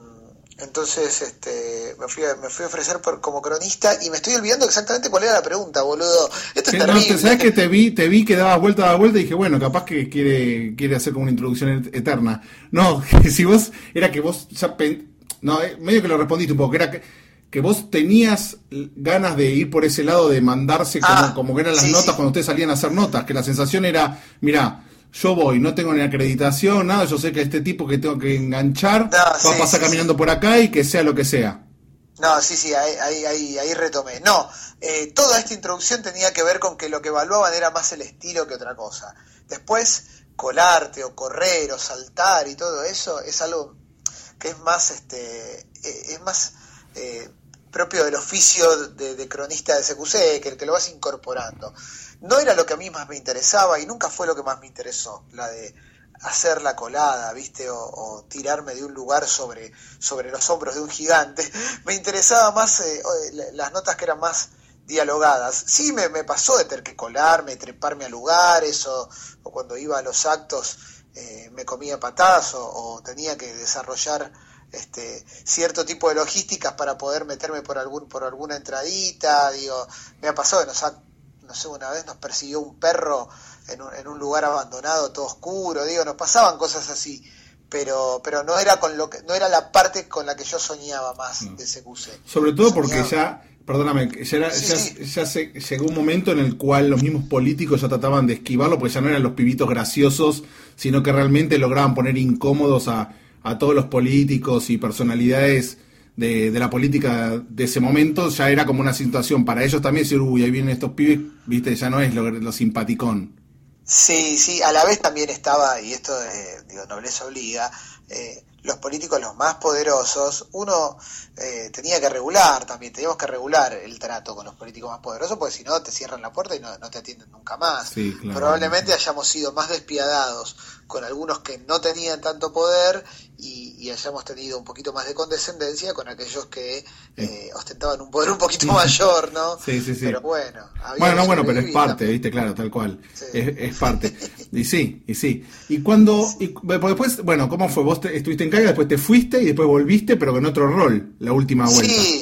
entonces este, me fui a, me fui a ofrecer por, como cronista, y me estoy olvidando exactamente cuál era la pregunta, boludo. Esto es no, terrible. ¿Sabes que te vi, te vi que dabas vuelta, dabas vuelta y dije, bueno, capaz que quiere, quiere hacer como una introducción eterna? No, si vos, era que vos ya pen, no, medio que lo respondiste un poco, que era que que vos tenías ganas de ir por ese lado de mandarse como, ah, como que eran las sí, notas sí. cuando ustedes salían a hacer notas, que la sensación era, mirá, yo voy, no tengo ni acreditación, nada, yo sé que este tipo que tengo que enganchar no, va sí, a pasar sí, caminando sí. por acá y que sea lo que sea. No, sí, sí, ahí, ahí, ahí, ahí retomé. No, eh, toda esta introducción tenía que ver con que lo que evaluaban era más el estilo que otra cosa. Después, colarte o correr o saltar y todo eso es algo que es más, este, es más... Eh, propio del oficio de, de cronista de C Q C, que, que lo vas incorporando. No era lo que a mí más me interesaba y nunca fue lo que más me interesó, la de hacer la colada, ¿viste? O, o tirarme de un lugar sobre, sobre los hombros de un gigante. Me interesaba más eh, las notas que eran más dialogadas. Sí, me, me pasó de tener que colarme, treparme a lugares, o, o cuando iba a los actos eh, me comía patadas, o, o tenía que desarrollar Este, cierto tipo de logísticas para poder meterme por algún por alguna entradita. Digo, me ha pasado que nos ha, no sé, una vez nos persiguió un perro en un, en un lugar abandonado, todo oscuro. Digo, nos pasaban cosas así, pero pero no era con lo que no era la parte con la que yo soñaba más no. de C Q C. Sobre todo soñaba. Porque ya, perdóname, ya, era, sí, ya, sí. ya se, llegó un momento en el cual los mismos políticos ya trataban de esquivarlo, porque ya no eran los pibitos graciosos, sino que realmente lograban poner incómodos a a todos los políticos y personalidades de, de la política de ese momento. Ya era como una situación para ellos también decir, uy, ahí vienen estos pibes, viste, ya no es lo, lo simpaticón. Sí, sí, a la vez también estaba, y esto, eh, digo, nobleza obliga, eh, los políticos los más poderosos, uno eh, tenía que regular también, teníamos que regular el trato con los políticos más poderosos, porque si no te cierran la puerta y no, no te atienden nunca más. Sí, claro. Probablemente hayamos sido más despiadados con algunos que no tenían tanto poder y, y hayamos tenido un poquito más de condescendencia con aquellos que eh, ostentaban un poder un poquito mayor, ¿no? Sí, sí, sí. Pero bueno. Bueno, no, bueno, pero es parte, también. ¿Viste? Claro, tal cual. Sí. Es, es parte. Y sí, y sí. Y cuando, y después, bueno, ¿cómo fue? Vos te, estuviste en Caiga, después te fuiste y después volviste, pero con otro rol, la última vuelta. Sí,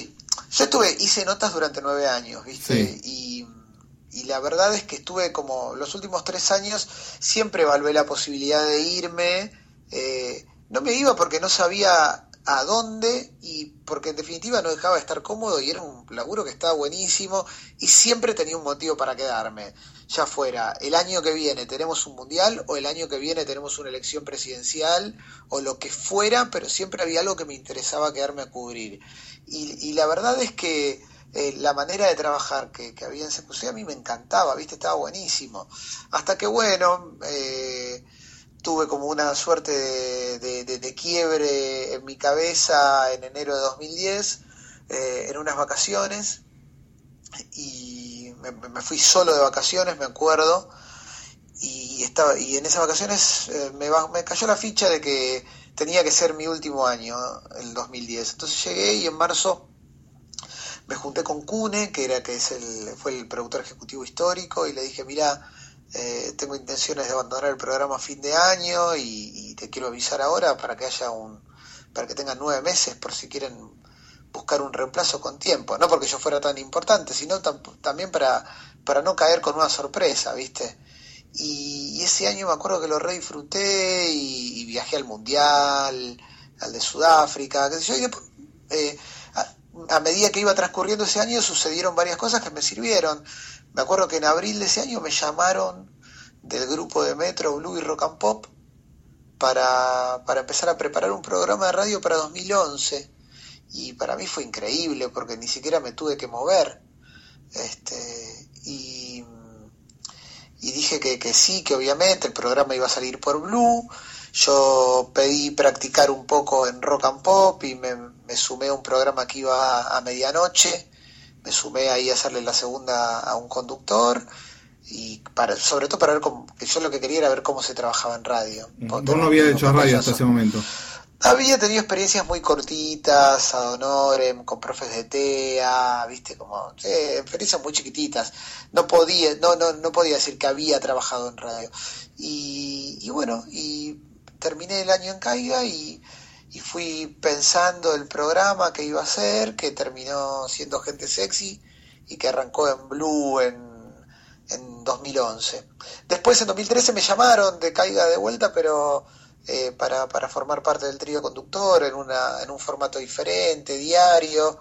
Yo estuve, hice notas durante nueve años, ¿viste? Sí. Y, y la verdad es que estuve como los últimos tres años, siempre evalué la posibilidad de irme. Eh, no me iba porque no sabía a dónde y porque en definitiva no dejaba de estar cómodo y era un laburo que estaba buenísimo y siempre tenía un motivo para quedarme, ya fuera el año que viene tenemos un mundial o el año que viene tenemos una elección presidencial o lo que fuera, pero siempre había algo que me interesaba quedarme a cubrir y, y la verdad es que eh, la manera de trabajar que, que había en C Q C a mí me encantaba, viste, estaba buenísimo, hasta que bueno eh, tuve como una suerte de, de, de, de quiebre en mi cabeza en enero de dos mil diez, eh, en unas vacaciones, y me, me fui solo de vacaciones, me acuerdo, y estaba y en esas vacaciones eh, me, me cayó la ficha de que tenía que ser mi último año, el dos mil diez. Entonces llegué y en marzo me junté con Cune, que era que es el fue el productor ejecutivo histórico, y le dije, mirá, Eh, tengo intenciones de abandonar el programa a fin de año y, y te quiero avisar ahora para que haya un para que tengan nueve meses por si quieren buscar un reemplazo con tiempo, no porque yo fuera tan importante, sino tam- también para para no caer con una sorpresa, ¿viste? Y, y ese año me acuerdo que lo re disfruté y, y viajé al mundial, al de Sudáfrica, qué sé yo, y después, eh, a, a medida que iba transcurriendo ese año sucedieron varias cosas que me sirvieron. Me acuerdo que en abril de ese año me llamaron del grupo de Metro, Blue y Rock and Pop para, para empezar a preparar un programa de radio para dos mil once. Y para mí fue increíble porque ni siquiera me tuve que mover. Este, y, y dije que, que sí, que obviamente el programa iba a salir por Blue. Yo pedí practicar un poco en Rock and Pop y me, me sumé a un programa que iba a, a medianoche. Me sumé ahí a hacerle la segunda a un conductor y para, sobre todo para ver cómo, que yo lo que quería era ver cómo se trabajaba en radio. Vos no habías hecho radio hasta ese momento. Había tenido experiencias muy cortitas, ad honorem, con profes de T E A, viste, como eh, experiencias muy chiquititas. No podía, no, no, no podía decir que había trabajado en radio. Y, y bueno, y terminé el año en Caiga y y fui pensando el programa que iba a hacer, que terminó siendo Gente Sexy y que arrancó en Blue en, en dos mil once. Después en dos mil trece me llamaron de Caiga de vuelta, pero eh, para, para formar parte del trío conductor en, una, en un formato diferente, diario,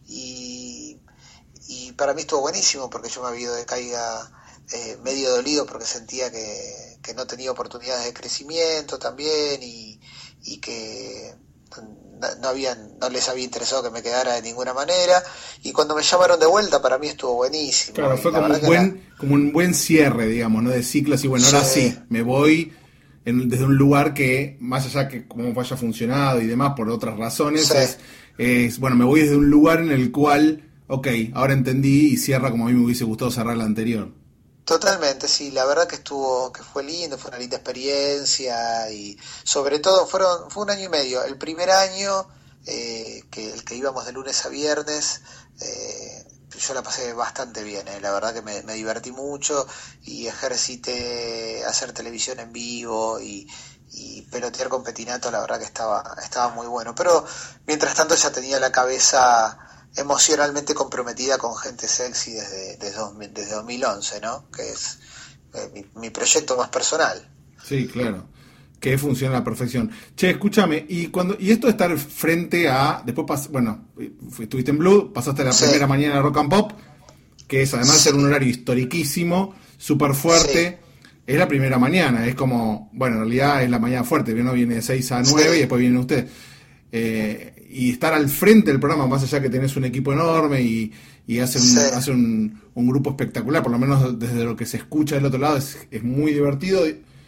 y, y para mí estuvo buenísimo porque yo me había ido de Caiga eh, medio dolido porque sentía que, que no tenía oportunidades de crecimiento también y y que no habían, no les había interesado que me quedara de ninguna manera, y cuando me llamaron de vuelta para mí estuvo buenísimo. Claro, fue como un buen, era... como un buen cierre, digamos, ¿no? De ciclos, y bueno, sí. Ahora sí, me voy en, desde un lugar que, más allá que cómo haya funcionado y demás, por otras razones, sí. es, es, bueno, me voy desde un lugar en el cual, ok, ahora entendí y cierra como a mí me hubiese gustado cerrar la anterior. Totalmente, sí, la verdad que estuvo, que fue lindo, fue una linda experiencia y sobre todo fueron, fue un año y medio. El primer año, eh, que el que íbamos de lunes a viernes, eh, yo la pasé bastante bien, eh, la verdad que me, me divertí mucho y ejercité hacer televisión en vivo y, y pelotear con Petinato, la verdad que estaba, estaba muy bueno. Pero mientras tanto ya tenía la cabeza emocionalmente comprometida con Gente Sexy desde, desde, desde dos mil once, ¿no? Que es eh, mi, mi proyecto más personal. Sí, claro. Que funciona a la perfección. Che, escúchame, y cuando y esto de estar frente a... Después, pas, bueno, estuviste en Blue, pasaste la sí. primera mañana de Rock and Pop, que es además de ser un horario historiquísimo, súper fuerte, sí. es la primera mañana, es como... Bueno, en realidad es la mañana fuerte, ¿no? Viene de seis a nueve sí. y después vienen ustedes. Eh, y estar al frente del programa, más allá que tenés un equipo enorme y, y hace, un, sí. hace un, un grupo espectacular, por lo menos desde lo que se escucha del otro lado, es, es muy divertido.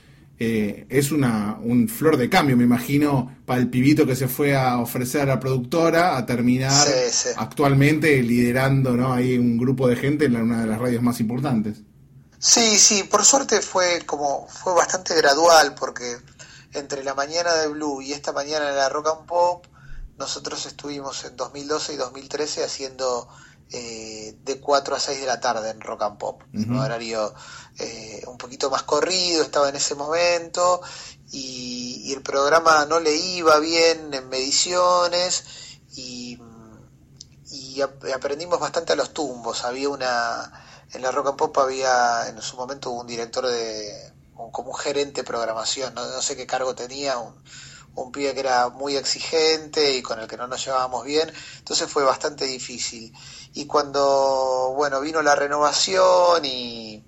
Eh, es una un flor de cambio, me imagino, para el pibito que se fue a ofrecer a la productora a terminar sí, sí. actualmente liderando, ¿no? Ahí un grupo de gente en una de las radios más importantes. Sí, sí, por suerte fue como fue bastante gradual porque entre la mañana de Blue y esta mañana de la Rock and Pop, nosotros estuvimos en dos mil doce y dos mil trece haciendo eh, de cuatro a seis de la tarde en Rock and Pop, uh-huh. un horario eh, un poquito más corrido, estaba en ese momento, y, y el programa no le iba bien en mediciones, y, y ap- aprendimos bastante a los tumbos. Había una, en la Rock and Pop había en su momento un director de, un, como un gerente de programación, no, no sé qué cargo tenía, un, un pibe que era muy exigente y con el que no nos llevábamos bien, entonces fue bastante difícil. Y cuando, bueno, vino la renovación y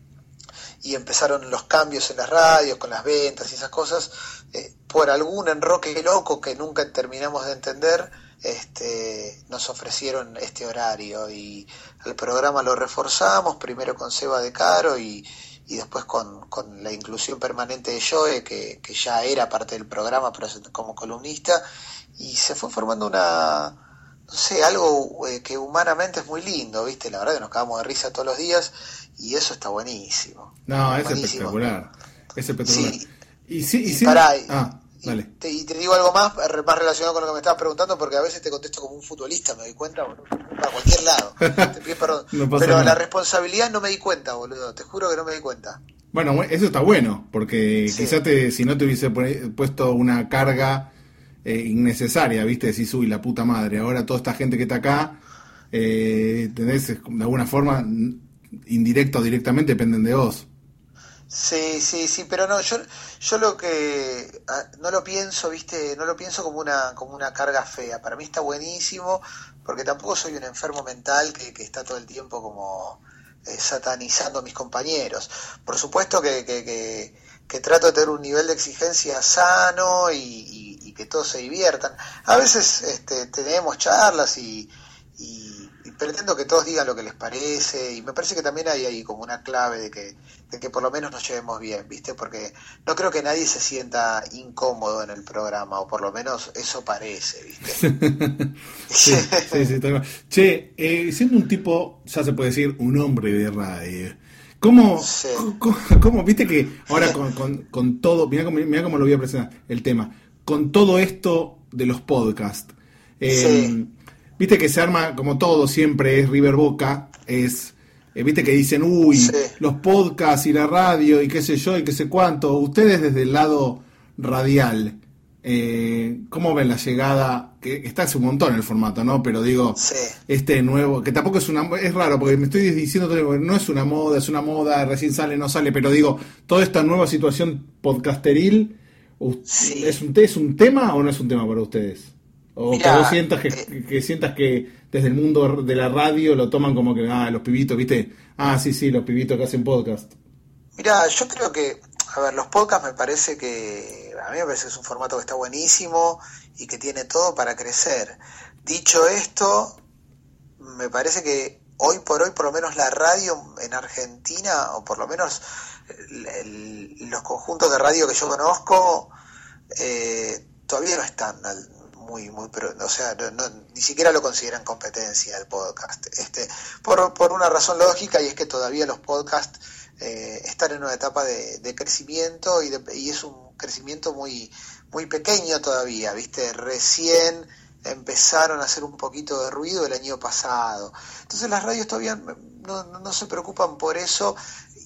y empezaron los cambios en las radios, con las ventas y esas cosas, eh, por algún enroque loco que nunca terminamos de entender, este, nos ofrecieron este horario y el programa lo reforzamos, primero con Seba de Caro y, y después con, con la inclusión permanente de Joe, que, que ya era parte del programa, pero como columnista, y se fue formando una, no sé, algo eh, que humanamente es muy lindo, ¿viste? La verdad que nos cagamos de risa todos los días, y eso está buenísimo. No, es buenísimo. espectacular. Es espectacular. Sí. Y sí, y Y sí. pará, Ah, y, dale. te, y te digo algo más, más relacionado con lo que me estabas preguntando, porque a veces te contesto como un futbolista, me doy cuenta, boludo, para cualquier lado. Te pido perdón. No pasa Pero nada. la responsabilidad no me di cuenta, boludo, te juro que no me di cuenta. Bueno, eso está bueno, porque Sí. quizás te, si no te hubiese pu- puesto una carga eh, innecesaria, ¿viste? Decís, uy, la puta madre, ahora toda esta gente que está acá, eh, tenés, de alguna forma, indirecta o directamente, dependen de vos. Sí, sí, sí, pero no, yo, yo lo que ah, no lo pienso, viste, no lo pienso como una, como una carga fea. Para mí está buenísimo, porque tampoco soy un enfermo mental que, que está todo el tiempo como eh, satanizando a mis compañeros. Por supuesto que, que, que, que trato de tener un nivel de exigencia sano y, y, y que todos se diviertan. A veces este, tenemos charlas y, y, y pretendo que todos digan lo que les parece, y me parece que también hay ahí como una clave de que, de que por lo menos nos llevemos bien, ¿viste? Porque no creo que nadie se sienta incómodo en el programa, o por lo menos eso parece, ¿viste? Sí, sí, sí, tal cual. Che, eh, siendo un tipo, ya se puede decir, un hombre de radio, ¿cómo, Sí. cómo, cómo- viste que ahora con, con, con todo, mirá cómo, mirá cómo lo voy a presentar el tema, con todo esto de los podcasts, eh, Sí. viste que se arma como todo siempre, es River Boca, es, eh, viste que dicen, uy, Sí. los podcasts y la radio y qué sé yo y qué sé cuánto, ustedes desde el lado radial, eh, ¿cómo ven la llegada? Que está hace un montón el formato, ¿no? Pero digo, Sí. este nuevo, que tampoco es una, es raro, porque me estoy diciendo todo el tiempo, no es una moda, es una moda, recién sale, no sale, pero digo, toda esta nueva situación podcasteril, u- Sí. ¿es un, ¿es un tema o no es un tema para ustedes? O Mirá, que vos sientas que, eh, que, que sientas que desde el mundo de la radio lo toman como que, ah, los pibitos, ¿viste? Ah, sí, sí, los pibitos que hacen podcast. Mirá, yo creo que, a ver, los podcasts me parece que, a mí me parece que es un formato que está buenísimo y que tiene todo para crecer. Dicho esto, me parece que hoy por hoy, por lo menos la radio en Argentina, o por lo menos el- el- los conjuntos de radio que yo conozco, eh, todavía no están al- muy, muy, pero, o sea, no, no- ni siquiera lo consideran competencia el podcast. Este, por, por una razón lógica, y es que todavía los podcasts eh, están en una etapa de, de crecimiento y, de, y es un crecimiento muy, muy pequeño todavía, ¿viste? Recién empezaron a hacer un poquito de ruido el año pasado. Entonces las radios todavía no, no, no se preocupan por eso,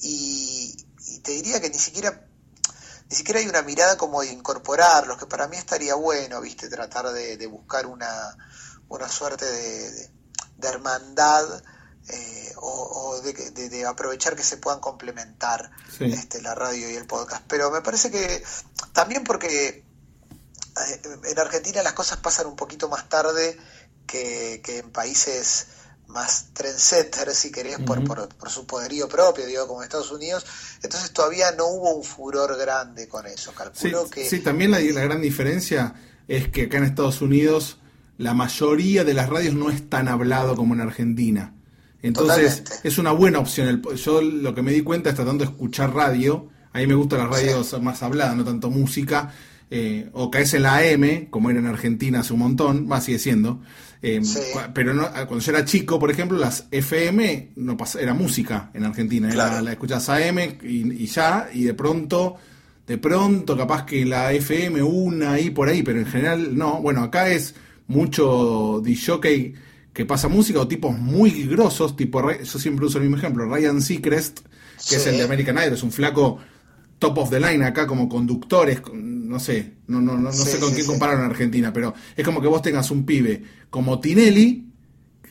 y, y te diría que ni siquiera ni siquiera hay una mirada como de incorporarlos, que para mí estaría bueno, ¿viste? Tratar de, de buscar una, una suerte de, de, de hermandad, eh, o, o de, de, de aprovechar que se puedan complementar, Sí. este, la radio y el podcast. Pero me parece que también porque eh, en Argentina las cosas pasan un poquito más tarde que, que en países más trendsetters, si querés, por, Ujú. por, por su poderío propio, digo, como Estados Unidos. Entonces todavía no hubo un furor grande con eso. Sí, Calculo que... sí, también la, la gran diferencia es que acá en Estados Unidos la mayoría de las radios no es tan hablado como en Argentina. Entonces Totalmente. es una buena opción. El- yo lo que me di cuenta es tratando de escuchar radio. A mí me gustan las radios Sí. más habladas, no tanto música. Eh, o caes en la A M, como era en Argentina hace un montón, va, sigue siendo. Eh, Sí. cua- Pero no, cuando yo era chico, por ejemplo, las F M no pas- era música en Argentina. Era, Claro. la escuchás A M y, y ya, y de pronto, de pronto, capaz que la F M una ahí por ahí, pero en general no. Bueno, acá es mucho disjockey que pasa música, o tipos muy grosos, tipo, Ray- yo siempre uso el mismo ejemplo, Ryan Seacrest, que es Sí. el de American Idol, es un flaco top of the line acá como conductores, con- no sé, no, no, no, no Sí, sé con sí, quién sí. comparar en Argentina, pero es como que vos tengas un pibe como Tinelli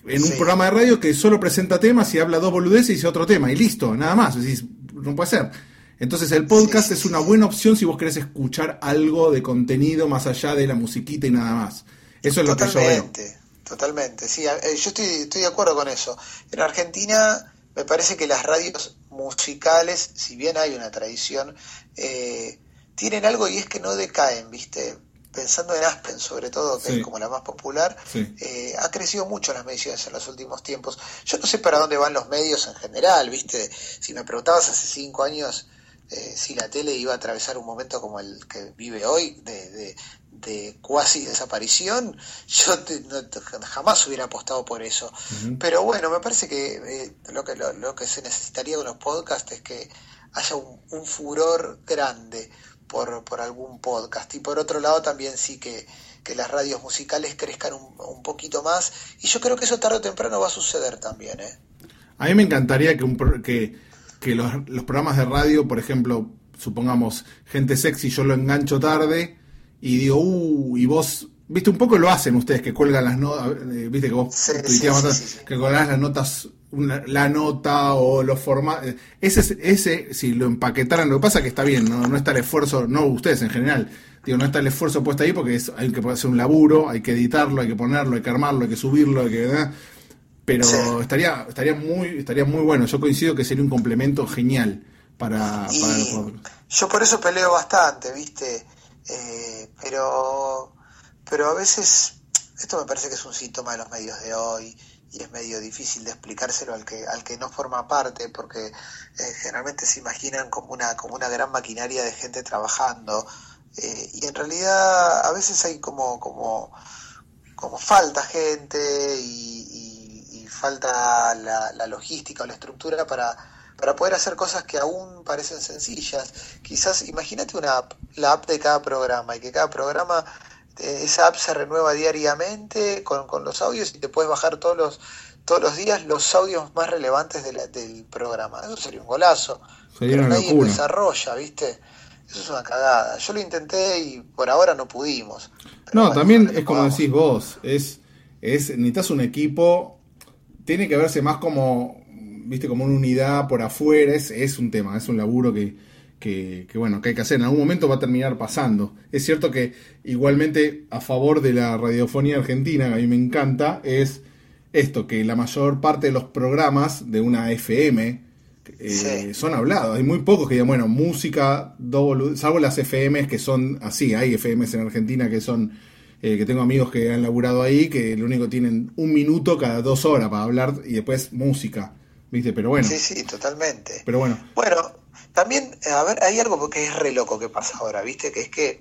en un Sí. programa de radio que solo presenta temas y habla dos boludeces y dice otro tema, y listo, nada más. Decís, no puede ser. Entonces el podcast Sí, sí, es una sí. buena opción si vos querés escuchar algo de contenido más allá de la musiquita y nada más. Eso es lo que yo veo. Totalmente, totalmente. Sí, a- eh, yo estoy, estoy de acuerdo con eso. En Argentina me parece que las radios musicales, si bien hay una tradición, eh, tienen algo y es que no decaen, ¿viste? Pensando en Aspen, sobre todo, que Sí. es como la más popular, Sí. eh, ha crecido mucho las mediciones en los últimos tiempos. Yo no sé para dónde van los medios en general, ¿viste? Si me preguntabas hace cinco años eh, si la tele iba a atravesar un momento como el que vive hoy, de, de, de cuasi desaparición, yo te- no- te- jamás hubiera apostado por eso. Ujú. Pero bueno, me parece que eh, lo que lo, lo que se necesitaría con los podcasts es que haya un, un furor grande por, por algún podcast. Y por otro lado también sí que, que las radios musicales crezcan un, un poquito más. Y yo creo que eso tarde o temprano va a suceder también, ¿eh? A mí me encantaría que, un, pro- que, que los, los programas de radio, por ejemplo, supongamos Gente Sexy, yo lo engancho tarde y digo, uh, y vos, viste, un poco lo hacen ustedes, que cuelgan las notas, viste que vos Sí, tuiteabas sí, atrás, sí, sí, sí. que colgás las notas, una- la nota o los formatos, ese, ese, si lo empaquetaran, lo que pasa que está bien, no, no está el esfuerzo, no ustedes en general, digo, no está el esfuerzo puesto ahí porque es, hay que hacer un laburo, hay que editarlo, hay que ponerlo, hay que armarlo, hay que subirlo, hay que... ¿verdad? Pero Sí. estaría estaría muy estaría muy bueno. Yo coincido que sería un complemento genial para, Y para el podcast. yo por eso peleo bastante, ¿viste? Eh, pero, pero a veces esto me parece que es un síntoma de los medios de hoy y es medio difícil de explicárselo al que al que no forma parte, porque eh, generalmente se imaginan como una como una gran maquinaria de gente trabajando, eh, y en realidad a veces hay como como como falta gente y, y- y falta la, la logística o la estructura para, para poder hacer cosas que aún parecen sencillas. Quizás, imagínate una app, la app de cada programa, y que cada programa, eh, esa app se renueva diariamente con, con los audios y te puedes bajar todos los, todos los días los audios más relevantes de la- del programa. Eso sería un golazo. Sería Pero una nadie locura. desarrolla, ¿viste? Eso es una cagada. Yo lo intenté y por ahora no pudimos. Pero No, bueno, también ojalá que es como podamos. decís vos, es, es necesitas un equipo, tiene que verse más como, viste, como una unidad por afuera, es, es un tema, es un laburo que, que, que, bueno, que hay que hacer, en algún momento va a terminar pasando. Es cierto que igualmente a favor de la radiofonía argentina, que a mí me encanta, es esto, que la mayor parte de los programas de una F M eh, Sí. son hablados, hay muy pocos que digan, bueno, música, doble, salvo las F Ms que son así, hay F Ms en Argentina que son, eh, que tengo amigos que han laburado ahí, que lo único que tienen un minuto cada dos horas para hablar y después música, ¿viste? Pero bueno, Sí, sí, totalmente. pero bueno, Bueno, también, a ver, hay algo que es re loco que pasa ahora, ¿viste? Que es que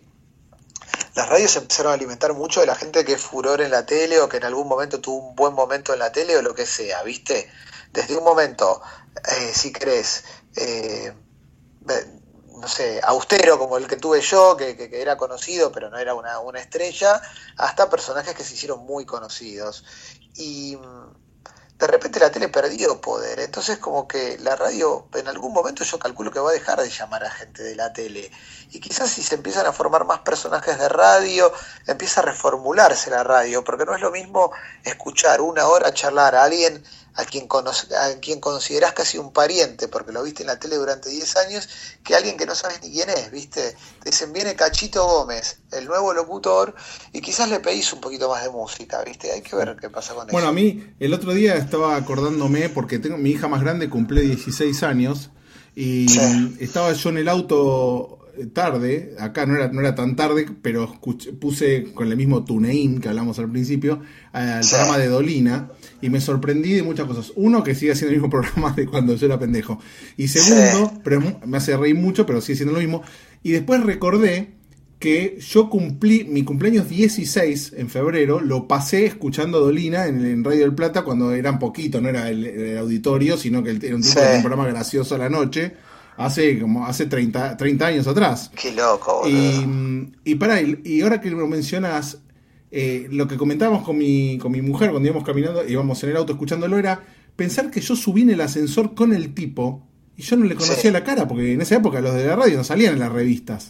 las radios se empezaron a alimentar mucho de la gente que es furor en la tele o que en algún momento tuvo un buen momento en la tele o lo que sea, ¿viste? Desde un momento, eh, si querés, eh, ve- no sé, austero como el que tuve yo, que, que- que era conocido pero no era una, una estrella, hasta personajes que se hicieron muy conocidos. Y mm, de repente la tele perdió poder, entonces como que la radio en algún momento yo calculo que va a dejar de llamar a gente de la tele, y quizás si se empiezan a formar más personajes de radio, empieza a reformularse la radio, porque no es lo mismo escuchar una hora charlar a alguien a quien conoce, a quien considerás casi un pariente, porque lo viste en la tele durante diez años, que alguien que no sabes ni quién es, ¿viste? Te dicen, viene Cachito Gómez, el nuevo locutor, y quizás le pedís un poquito más de música, ¿viste? Hay que ver qué pasa con bueno, eso. a mí el otro día estaba acordándome, porque tengo mi hija más grande, cumple dieciséis años, y Sí. estaba yo en el auto tarde, acá no era, no era tan tarde, pero escuché- puse con el mismo TuneIn que hablamos al principio, al Sí. programa de Dolina, y me sorprendí de muchas cosas. Uno, que sigue siendo el mismo programa de cuando yo era pendejo. Y segundo, Sí. pero es mu- me hace reír mucho, pero sigue siendo lo mismo. Y después recordé que yo cumplí mi cumpleaños dieciséis en febrero, lo pasé escuchando Dolina en, en Radio del Plata cuando eran poquito, no era el, el auditorio, sino que era un tipo Sí. de un programa gracioso a la noche, hace como hace treinta, treinta años atrás. Qué loco, boludo. Y, y pará, y, y ahora que lo mencionás, eh, lo que comentábamos con mi, con mi mujer cuando íbamos caminando, íbamos en el auto escuchándolo, era pensar que yo subí en el ascensor con el tipo y yo no le conocía Sí. la cara, porque en esa época los de la radio no salían en las revistas.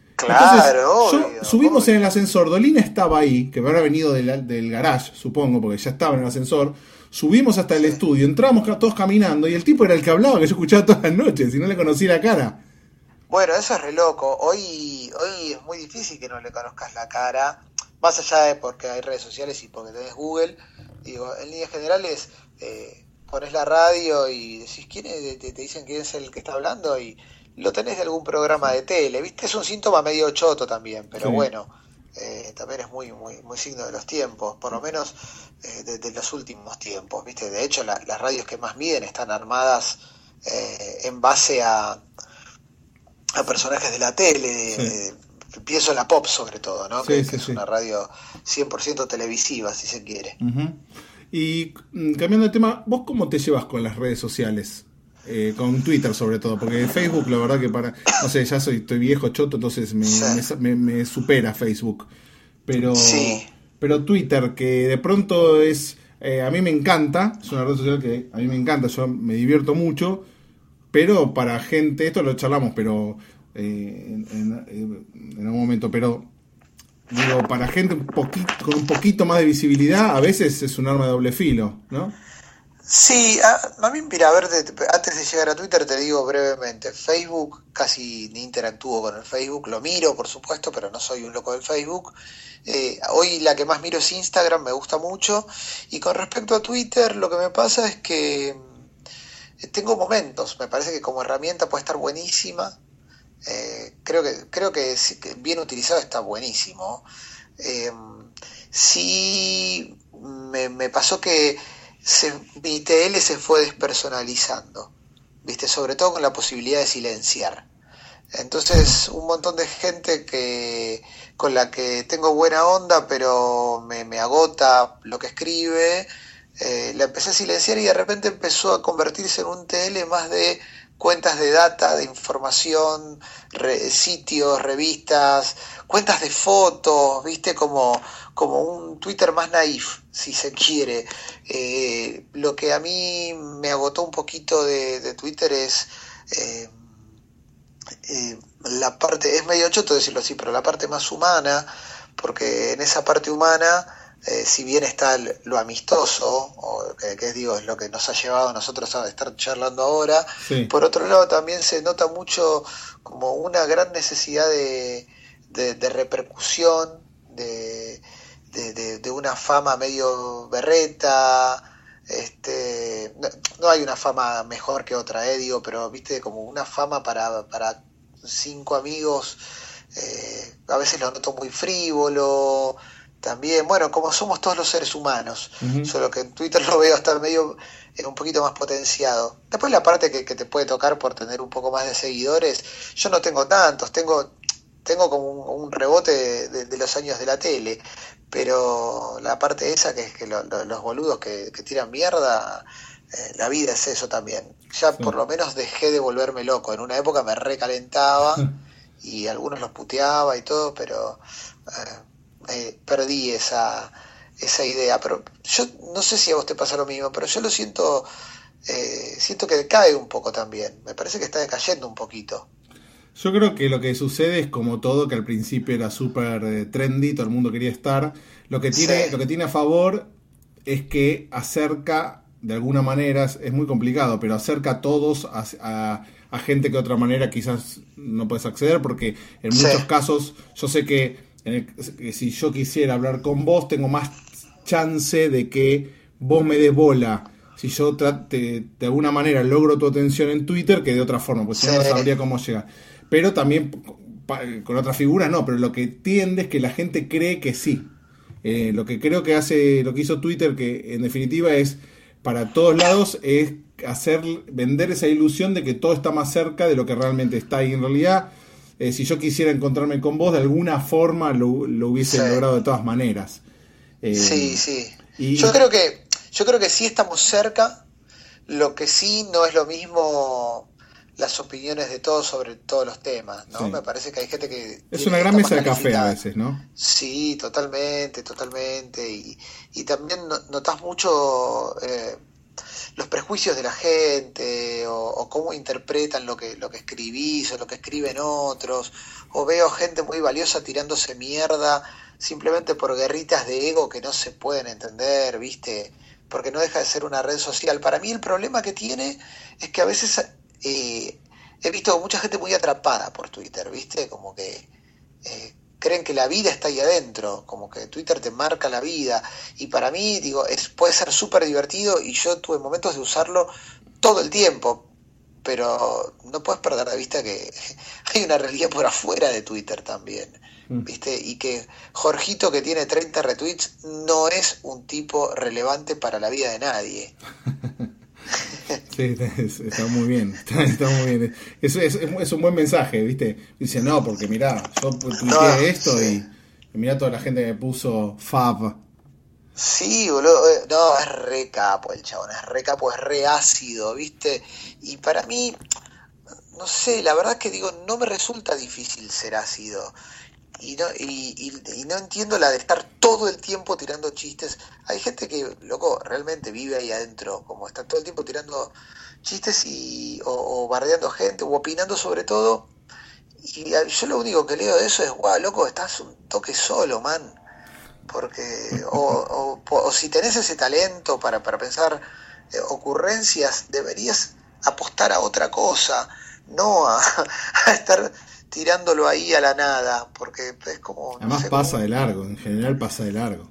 Claro, Entonces, obvio, yo, subimos obvio. en el ascensor, Dolina estaba ahí, que habrá venido del, del garage, supongo, porque ya estaba en el ascensor. subimos hasta el Sí. estudio, entramos ca- todos caminando y el tipo era el que hablaba, que yo escuchaba todas las noches y no le conocí la cara. Bueno, eso es re loco. Hoy, hoy es muy difícil que no le conozcas la cara, más allá de porque hay redes sociales y porque tenés Google. Digo, en líneas generales, eh, pones la radio y decís quién es, te, te dicen quién es el que está hablando y lo tenés de algún programa de tele, ¿viste? Es un síntoma medio choto también, pero Sí. bueno, eh, también es muy, muy, muy signo de los tiempos, por lo menos eh, de, de los últimos tiempos, ¿viste? De hecho, la- las radios que más miden están armadas eh, en base a a personajes de la tele, Sí. eh, pienso en la Pop sobre todo, ¿no? Sí, que, sí, que es sí. una radio cien por ciento televisiva, si se quiere. Ujú. Y mm, cambiando de tema, ¿vos cómo te llevas con las redes sociales? Eh, con Twitter sobre todo, porque Facebook la verdad que para, no sé, ya soy, estoy viejo, choto, entonces me, Sí. me, me- me supera Facebook. Pero, Sí. pero Twitter, que de pronto es, eh, a mí me encanta, es una red social que a mí me encanta, yo me divierto mucho, pero para gente, esto lo charlamos, pero eh, en, en- en algún momento, pero digo, para gente un poquito, con un poquito más de visibilidad, a veces es un arma de doble filo, ¿no? Sí, a, a mí, mira, a ver, de- antes de llegar a Twitter te digo brevemente, Facebook casi ni interactúo con el Facebook, lo miro por supuesto, pero no soy un loco del Facebook. Eh, hoy la que más miro es Instagram, me gusta mucho, y con respecto a Twitter lo que me pasa es que eh, tengo momentos, me parece que como herramienta puede estar buenísima, eh, creo que creo que, sí, que bien utilizado está buenísimo. Eh, sí me, me pasó que se, mi T L se fue despersonalizando, ¿viste? Sobre todo con la posibilidad de silenciar. Entonces, un montón de gente que con la que tengo buena onda, pero me, me agota lo que escribe, eh, la empecé a silenciar y de repente empezó a convertirse en un T L más de cuentas de data, de información, re- sitios, revistas, cuentas de fotos, ¿viste? Como, como un Twitter más naif, si se quiere. Eh, lo que a mí me agotó un poquito de, de Twitter es... Eh, eh, la parte, es medio choto decirlo así, pero la parte más humana, porque en esa parte humana, eh, si bien está el- lo amistoso, o que, que es, digo, es lo que nos ha llevado a nosotros a estar charlando ahora, Sí. por otro lado también se nota mucho como una gran necesidad de, de, de repercusión, de, de, de, de una fama medio berreta. Este, no, no hay una fama mejor que otra, eh, digo, pero viste, como una fama para, para cinco amigos, eh, a veces lo noto muy frívolo, también, bueno, como somos todos los seres humanos, Ujú. solo que en Twitter lo veo estar medio, eh, un poquito más potenciado. Después la parte que, que te puede tocar por tener un poco más de seguidores, yo no tengo tantos, tengo, tengo como un, un rebote de, de, de los años de la tele, pero la parte esa que es que lo, lo, los boludos que, que tiran mierda, eh, la vida es eso también. Ya Sí. por lo menos dejé de volverme loco. En una época me recalentaba y algunos los puteaba y todo, pero eh, eh, perdí esa, esa idea. Pero yo no sé si a vos te pasa lo mismo, pero yo lo siento, eh, siento que decae un poco también. Me parece que está decayendo un poquito. Yo creo que lo que sucede es como todo, que al principio era súper eh, trendy, todo el mundo quería estar. Lo que tiene, Sí. lo que tiene a favor es que acerca, de alguna manera, es, es muy complicado, pero acerca a todos a, a, a gente que de otra manera quizás no puedes acceder, porque en Sí. muchos casos yo sé que, en el- que si yo quisiera hablar con vos, tengo más chance de que vos me des bola. Si yo trate, de alguna manera logro tu atención en Twitter que de otra forma, pues si no, no Sí. sabría cómo llegar. Pero también pa- con otras figuras no, pero lo que tiende es que la gente cree que sí. Eh, lo que creo que hace, lo que hizo Twitter, que en definitiva es para todos lados, es hacer, vender esa ilusión de que todo está más cerca de lo que realmente está. Y en realidad, eh, si yo quisiera encontrarme con vos, de alguna forma lo, lo hubiese Sí. logrado de todas maneras. Eh, Sí, sí. y- Yo creo que, yo creo que sí estamos cerca. Lo que sí no es lo mismo las opiniones de todos sobre todos los temas, ¿no? Sí. Me parece que hay gente que Es tiene- una gran está más mesa de café a calificada. veces, ¿no? Sí, totalmente, totalmente. Y, y también no- notas mucho eh, los prejuicios de la gente o, o cómo interpretan lo que, lo que escribís o lo que escriben otros. O veo gente muy valiosa tirándose mierda simplemente por guerritas de ego que no se pueden entender, ¿viste? porque no deja de ser una red social. Para mí el problema que tiene es que a veces eh, he visto mucha gente muy atrapada por Twitter, ¿viste? Como que eh, creen que la vida está ahí adentro, como que Twitter te marca la vida, y para mí, digo, es, puede ser súper divertido, y yo tuve momentos de usarlo todo el tiempo, pero no puedes perder de vista que hay una realidad por afuera de Twitter también, ¿viste? Y que Jorgito, que tiene treinta retweets, no es un tipo relevante para la vida de nadie. Sí, está muy bien, está, está muy bien. Es, es, es un buen mensaje, ¿viste? Dice, no, porque mirá, yo tuiteé no, esto sí. y, y mirá toda la gente que me puso Fab. Sí, boludo, no, es re capo el chabón, es re capo, es re ácido, ¿viste? Y para mí, no sé, la verdad es que digo, no me resulta difícil ser ácido. Y no, y, y, y no entiendo la de estar todo el tiempo tirando chistes. Hay gente que, loco, realmente vive ahí adentro, como está todo el tiempo tirando chistes y o, o bardeando gente, o opinando sobre todo. Y yo lo único que leo de eso es, guau, loco, estás un toque solo, man. Porque, o, o, o si tenés ese talento para, para pensar eh, ocurrencias, deberías apostar a otra cosa, no a, a estar tirándolo ahí a la nada, porque es como... Además no sé, pasa como... de largo, en general pasa de largo.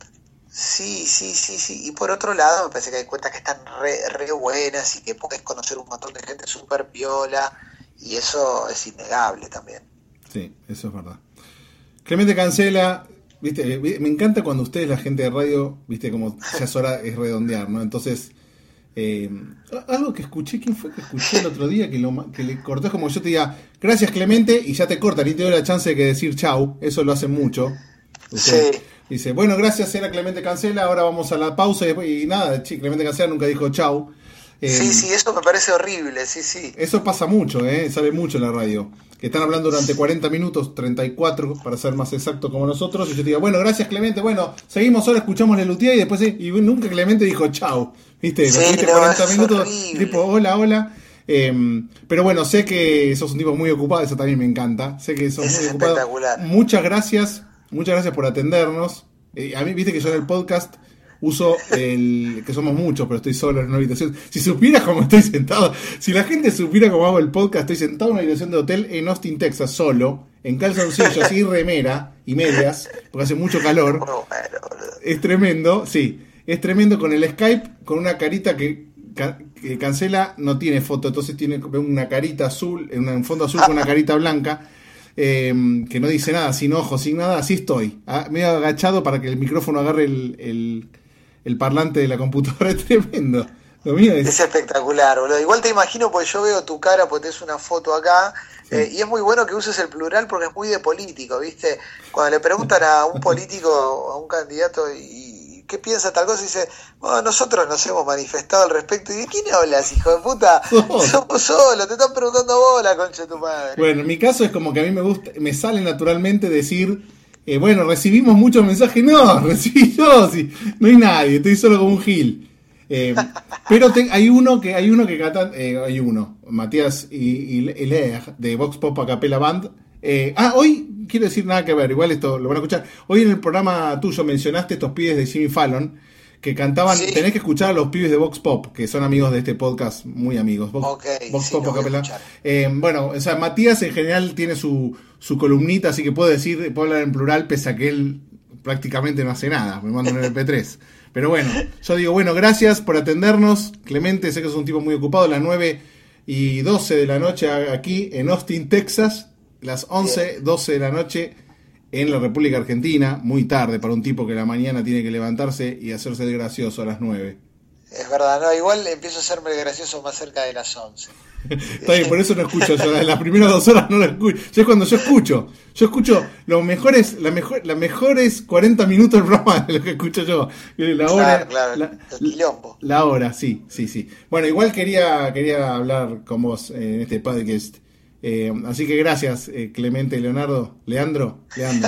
Sí, sí, sí, sí. Y por otro lado, me parece que hay cuentas que están re, re buenas y que podés conocer un montón de gente súper piola, y eso es innegable también. Sí, eso es verdad. Clemente Cancela, viste, me encanta cuando ustedes, la gente de radio, viste, como ya es hora es redondear, ¿no? Entonces... Eh, algo que escuché, ¿quién fue que escuché el otro día? Que, lo, que le cortó, como yo te diga, gracias Clemente, y ya te cortan y te doy la chance de que decir chau. Eso lo hacen mucho. Usted sí. Dice, bueno, gracias, era Clemente Cancela, ahora vamos a la pausa y, después, y nada, Clemente Cancela nunca dijo chau. Eh, sí, sí, eso me parece horrible, sí, sí. Eso pasa mucho, eh, sale mucho en la radio. Que están hablando durante cuarenta minutos, treinta y cuatro para ser más exacto como nosotros, y yo te digo, bueno, gracias Clemente, bueno, seguimos ahora, escuchamos la Lutier y después, y nunca Clemente dijo chau. ¿Viste? Sí, ¿Viste? no, cuarenta minutos, horrible. Tipo, hola, hola. Eh, pero bueno, sé que sos un tipo muy ocupado, eso también me encanta. Sé que sos es muy ocupado. Espectacular. Muchas gracias, muchas gracias por atendernos. Eh, a mí, viste que yo en el podcast uso el... que somos muchos, pero estoy solo en una habitación. Si supieras cómo estoy sentado, si la gente supiera cómo hago el podcast, estoy sentado en una habitación de hotel en Austin, Texas, solo, en calzoncillos y remera y medias, porque hace mucho calor. Oh, bueno, es tremendo, sí. Es tremendo con el Skype, con una carita que, que Cancela no tiene foto, entonces tiene una carita azul, en un fondo azul con una carita blanca, eh, que no dice nada, sin ojos, sin nada, así estoy. Ah, medio agachado para que el micrófono agarre el, el, el parlante de la computadora, es tremendo. Lo mío es... es espectacular, boludo. Igual te imagino, porque yo veo tu cara, porque tenés una foto acá, sí. eh, y es muy bueno que uses el plural porque es muy de político, ¿viste? Cuando le preguntan a un político, a un candidato, y ¿qué piensa tal cosa? Y dice, bueno, nosotros nos hemos manifestado al respecto. ¿Y de quién hablas, hijo de puta? Oh. Somos solos, te están preguntando vos, la concha de tu madre. Bueno, en mi caso es como que a mí me gusta, me sale naturalmente decir, eh, bueno, recibimos muchos mensajes. No, recibí yo, sí, no hay nadie, estoy solo como un gil. Eh, pero te, hay uno que hay uno que canta, eh, hay uno, Matías y, y, y Lea, de Vox Pop a Capella Band. Eh, ah, hoy, quiero decir nada que ver, igual esto lo van a escuchar. Hoy en el programa tuyo mencionaste estos pibes de Jimmy Fallon que cantaban, sí. Tenés que escuchar a los pibes de Vox Pop, que son amigos de este podcast, muy amigos. Vox, okay, Vox sí, Pop, Capella. Eh, bueno, o sea, Matías en general tiene su, su columnita, así que puedo decir, puedo hablar en plural, pese a que él prácticamente no hace nada, me manda un eme pe tres. Pero bueno, yo digo, bueno, gracias por atendernos, Clemente, sé que es un tipo muy ocupado, las nueve y doce de la noche aquí en Austin, Texas. Las once, doce de la noche en la República Argentina, muy tarde para un tipo que a la mañana tiene que levantarse y hacerse el gracioso a las nueve. Es verdad, no, igual empiezo a hacerme el gracioso más cerca de las once. Está bien, por eso no escucho yo, en las primeras dos horas no lo escucho. Yo es cuando yo escucho, yo escucho los mejores, la mejor, las mejores cuarenta minutos del programa de lo que escucho yo. La hora, claro, claro, la, el quilombo. La hora, sí, sí, sí. Bueno, igual quería, quería hablar con vos en este podcast. Eh, así que gracias, eh, Clemente, Leonardo, Leandro, Leandro.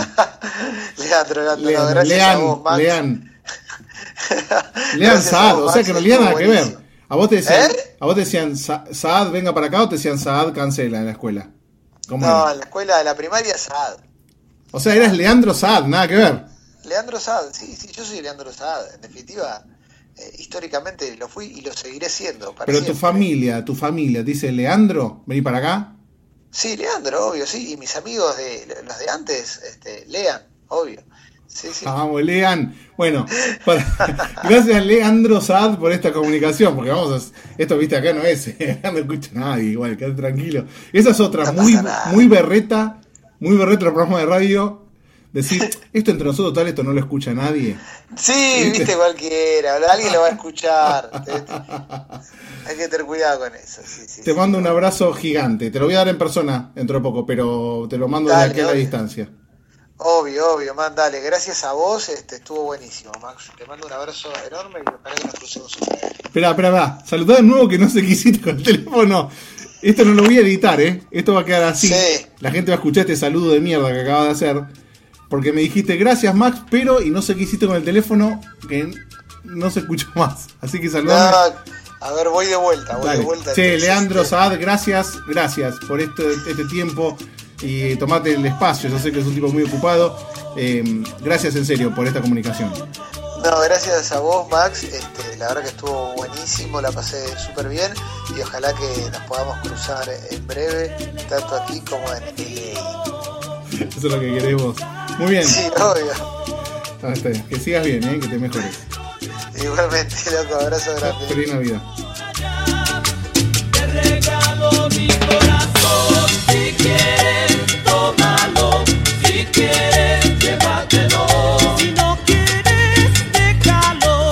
Leandro, Leandro, Leandro, no, gracias Lean, a vos, Max. Lean. Lean Saad, o sea que en realidad nada que ver. A vos te decían, ¿Eh? a vos te decían Saad, venga para acá, o te decían Saad, cancela en la escuela. ¿Cómo no, era? en la escuela de la primaria Saad. O sea, eras Leandro Saad, nada que ver. Leandro Saad, sí, sí, yo soy Leandro Saad. En definitiva, eh, históricamente lo fui y lo seguiré siendo. Para Pero siempre. tu familia, tu familia, dice Leandro, vení para acá. Sí, Leandro, obvio, sí. Y mis amigos, de los de antes, este, lean, obvio. Sí, sí. Vamos, Lean. Bueno, para, gracias Leandro Saad por esta comunicación, porque vamos a, esto viste acá no es, no escucha nadie, igual, quédate tranquilo. Esa es otra, No muy, pasa nada. muy berreta, muy berreta el programa de radio, decir, esto entre nosotros tal, esto no lo escucha nadie. Sí, ¿Viste? viste cualquiera, alguien lo va a escuchar. Te- te- Hay que tener cuidado con eso. Sí, sí, Te sí. mando un abrazo gigante, te lo voy a dar en persona dentro de poco, pero te lo mando Dale, de aquí a la obvio. distancia. Obvio, obvio, man, dale. Gracias a vos, este, estuvo buenísimo, Max. Te mando un abrazo enorme y ojalá que nos crucemos otra vez. Espera, espera, espera, saludá de nuevo que no sé qué hiciste con el teléfono. Esto no lo voy a editar, ¿eh? Esto va a quedar así. Sí. La gente va a escuchar este saludo de mierda que acabas de hacer. Porque me dijiste gracias, Max, pero y no sé qué hiciste con el teléfono que no se escuchó más. Así que No, saludame. a ver, voy de vuelta, voy Dale. de vuelta. Che, entonces, Leandro eh, Saad, gracias, gracias por este, este tiempo y tomate el espacio. Yo sé que es un tipo muy ocupado. Eh, gracias en serio por esta comunicación. No, gracias a vos, Max. Este, la verdad que estuvo buenísimo, la pasé súper bien y ojalá que nos podamos cruzar en breve, tanto aquí como en L A. Eso es lo que queremos. Muy bien. Sí, obvio. Ah, está bien. Que sigas bien, ¿eh? Que te mejores. Igualmente, loco, abrazo grande. Feliz Navidad. Te regalo mi corazón, si quieres, tómalo, si quieres, llévatelo, si no quieres, déjalo,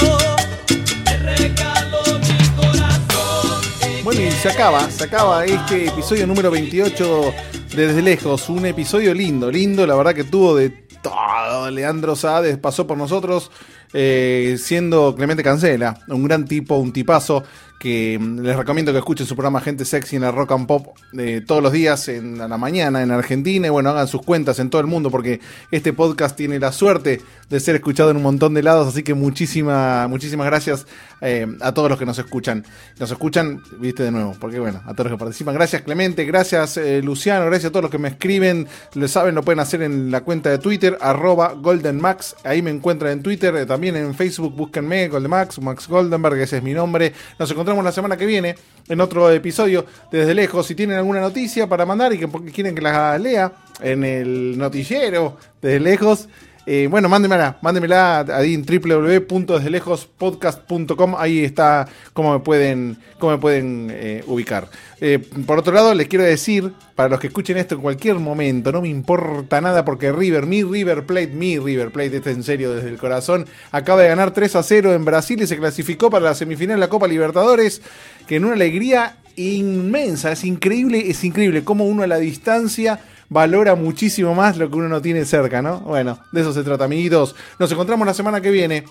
te regalo mi corazón. Si Bueno, y se acaba, se acaba este episodio número veintiocho de Desde Lejos. Un episodio lindo, lindo, la verdad que tuvo de todo. Leandro Saades pasó por nosotros, eh, siendo Clemente Cancela, un gran tipo, un tipazo, que mm, les recomiendo que escuchen su programa Gente Sexy en la Rock and Pop eh, todos los días en a la mañana en Argentina, y bueno, hagan sus cuentas en todo el mundo porque este podcast tiene la suerte de ser escuchado en un montón de lados, así que muchísima, muchísimas gracias eh, a todos los que nos escuchan. Nos escuchan, viste, de nuevo, porque bueno, a todos los que participan. Gracias Clemente, gracias eh, Luciano, gracias a todos los que me escriben. Lo saben, lo pueden hacer en la cuenta de Twitter, arroba GoldenMax, ahí me encuentran en Twitter, eh, también en Facebook, búsquenme, GoldenMax, Max Goldenberg, ese es mi nombre. Nos encontramos la semana que viene en otro episodio de Desde Lejos. Si tienen alguna noticia para mandar y que porque quieren que la lea en el noticiero Desde Lejos, eh, bueno, mándemela, mándemela ahí en w w w punto desde lejos podcast punto com. Ahí está cómo me pueden, cómo me pueden eh, ubicar. Eh, por otro lado, les quiero decir, para los que escuchen esto en cualquier momento, no me importa nada porque River, mi River Plate, mi River Plate, este en serio desde el corazón, acaba de ganar tres a cero en Brasil y se clasificó para la semifinal de la Copa Libertadores, que en una alegría inmensa, es increíble, es increíble cómo uno a la distancia valora muchísimo más lo que uno no tiene cerca, ¿no? Bueno, de eso se trata, amiguitos. Nos encontramos la semana que viene.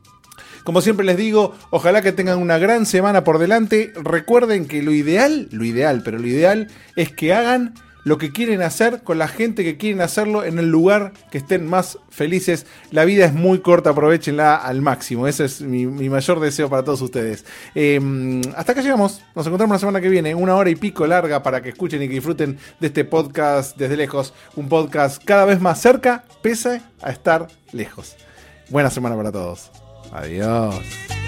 Como siempre les digo, ojalá que tengan una gran semana por delante. Recuerden que lo ideal, lo ideal, pero lo ideal es que hagan lo que quieren hacer con la gente que quieren hacerlo en el lugar que estén más felices. La vida es muy corta, aprovechenla al máximo. Ese es mi, mi mayor deseo para todos ustedes. Eh, hasta acá llegamos. Nos encontramos la semana que viene. Una hora y pico larga para que escuchen y que disfruten de este podcast Desde Lejos. Un podcast cada vez más cerca, pese a estar lejos. Buena semana para todos. Adiós.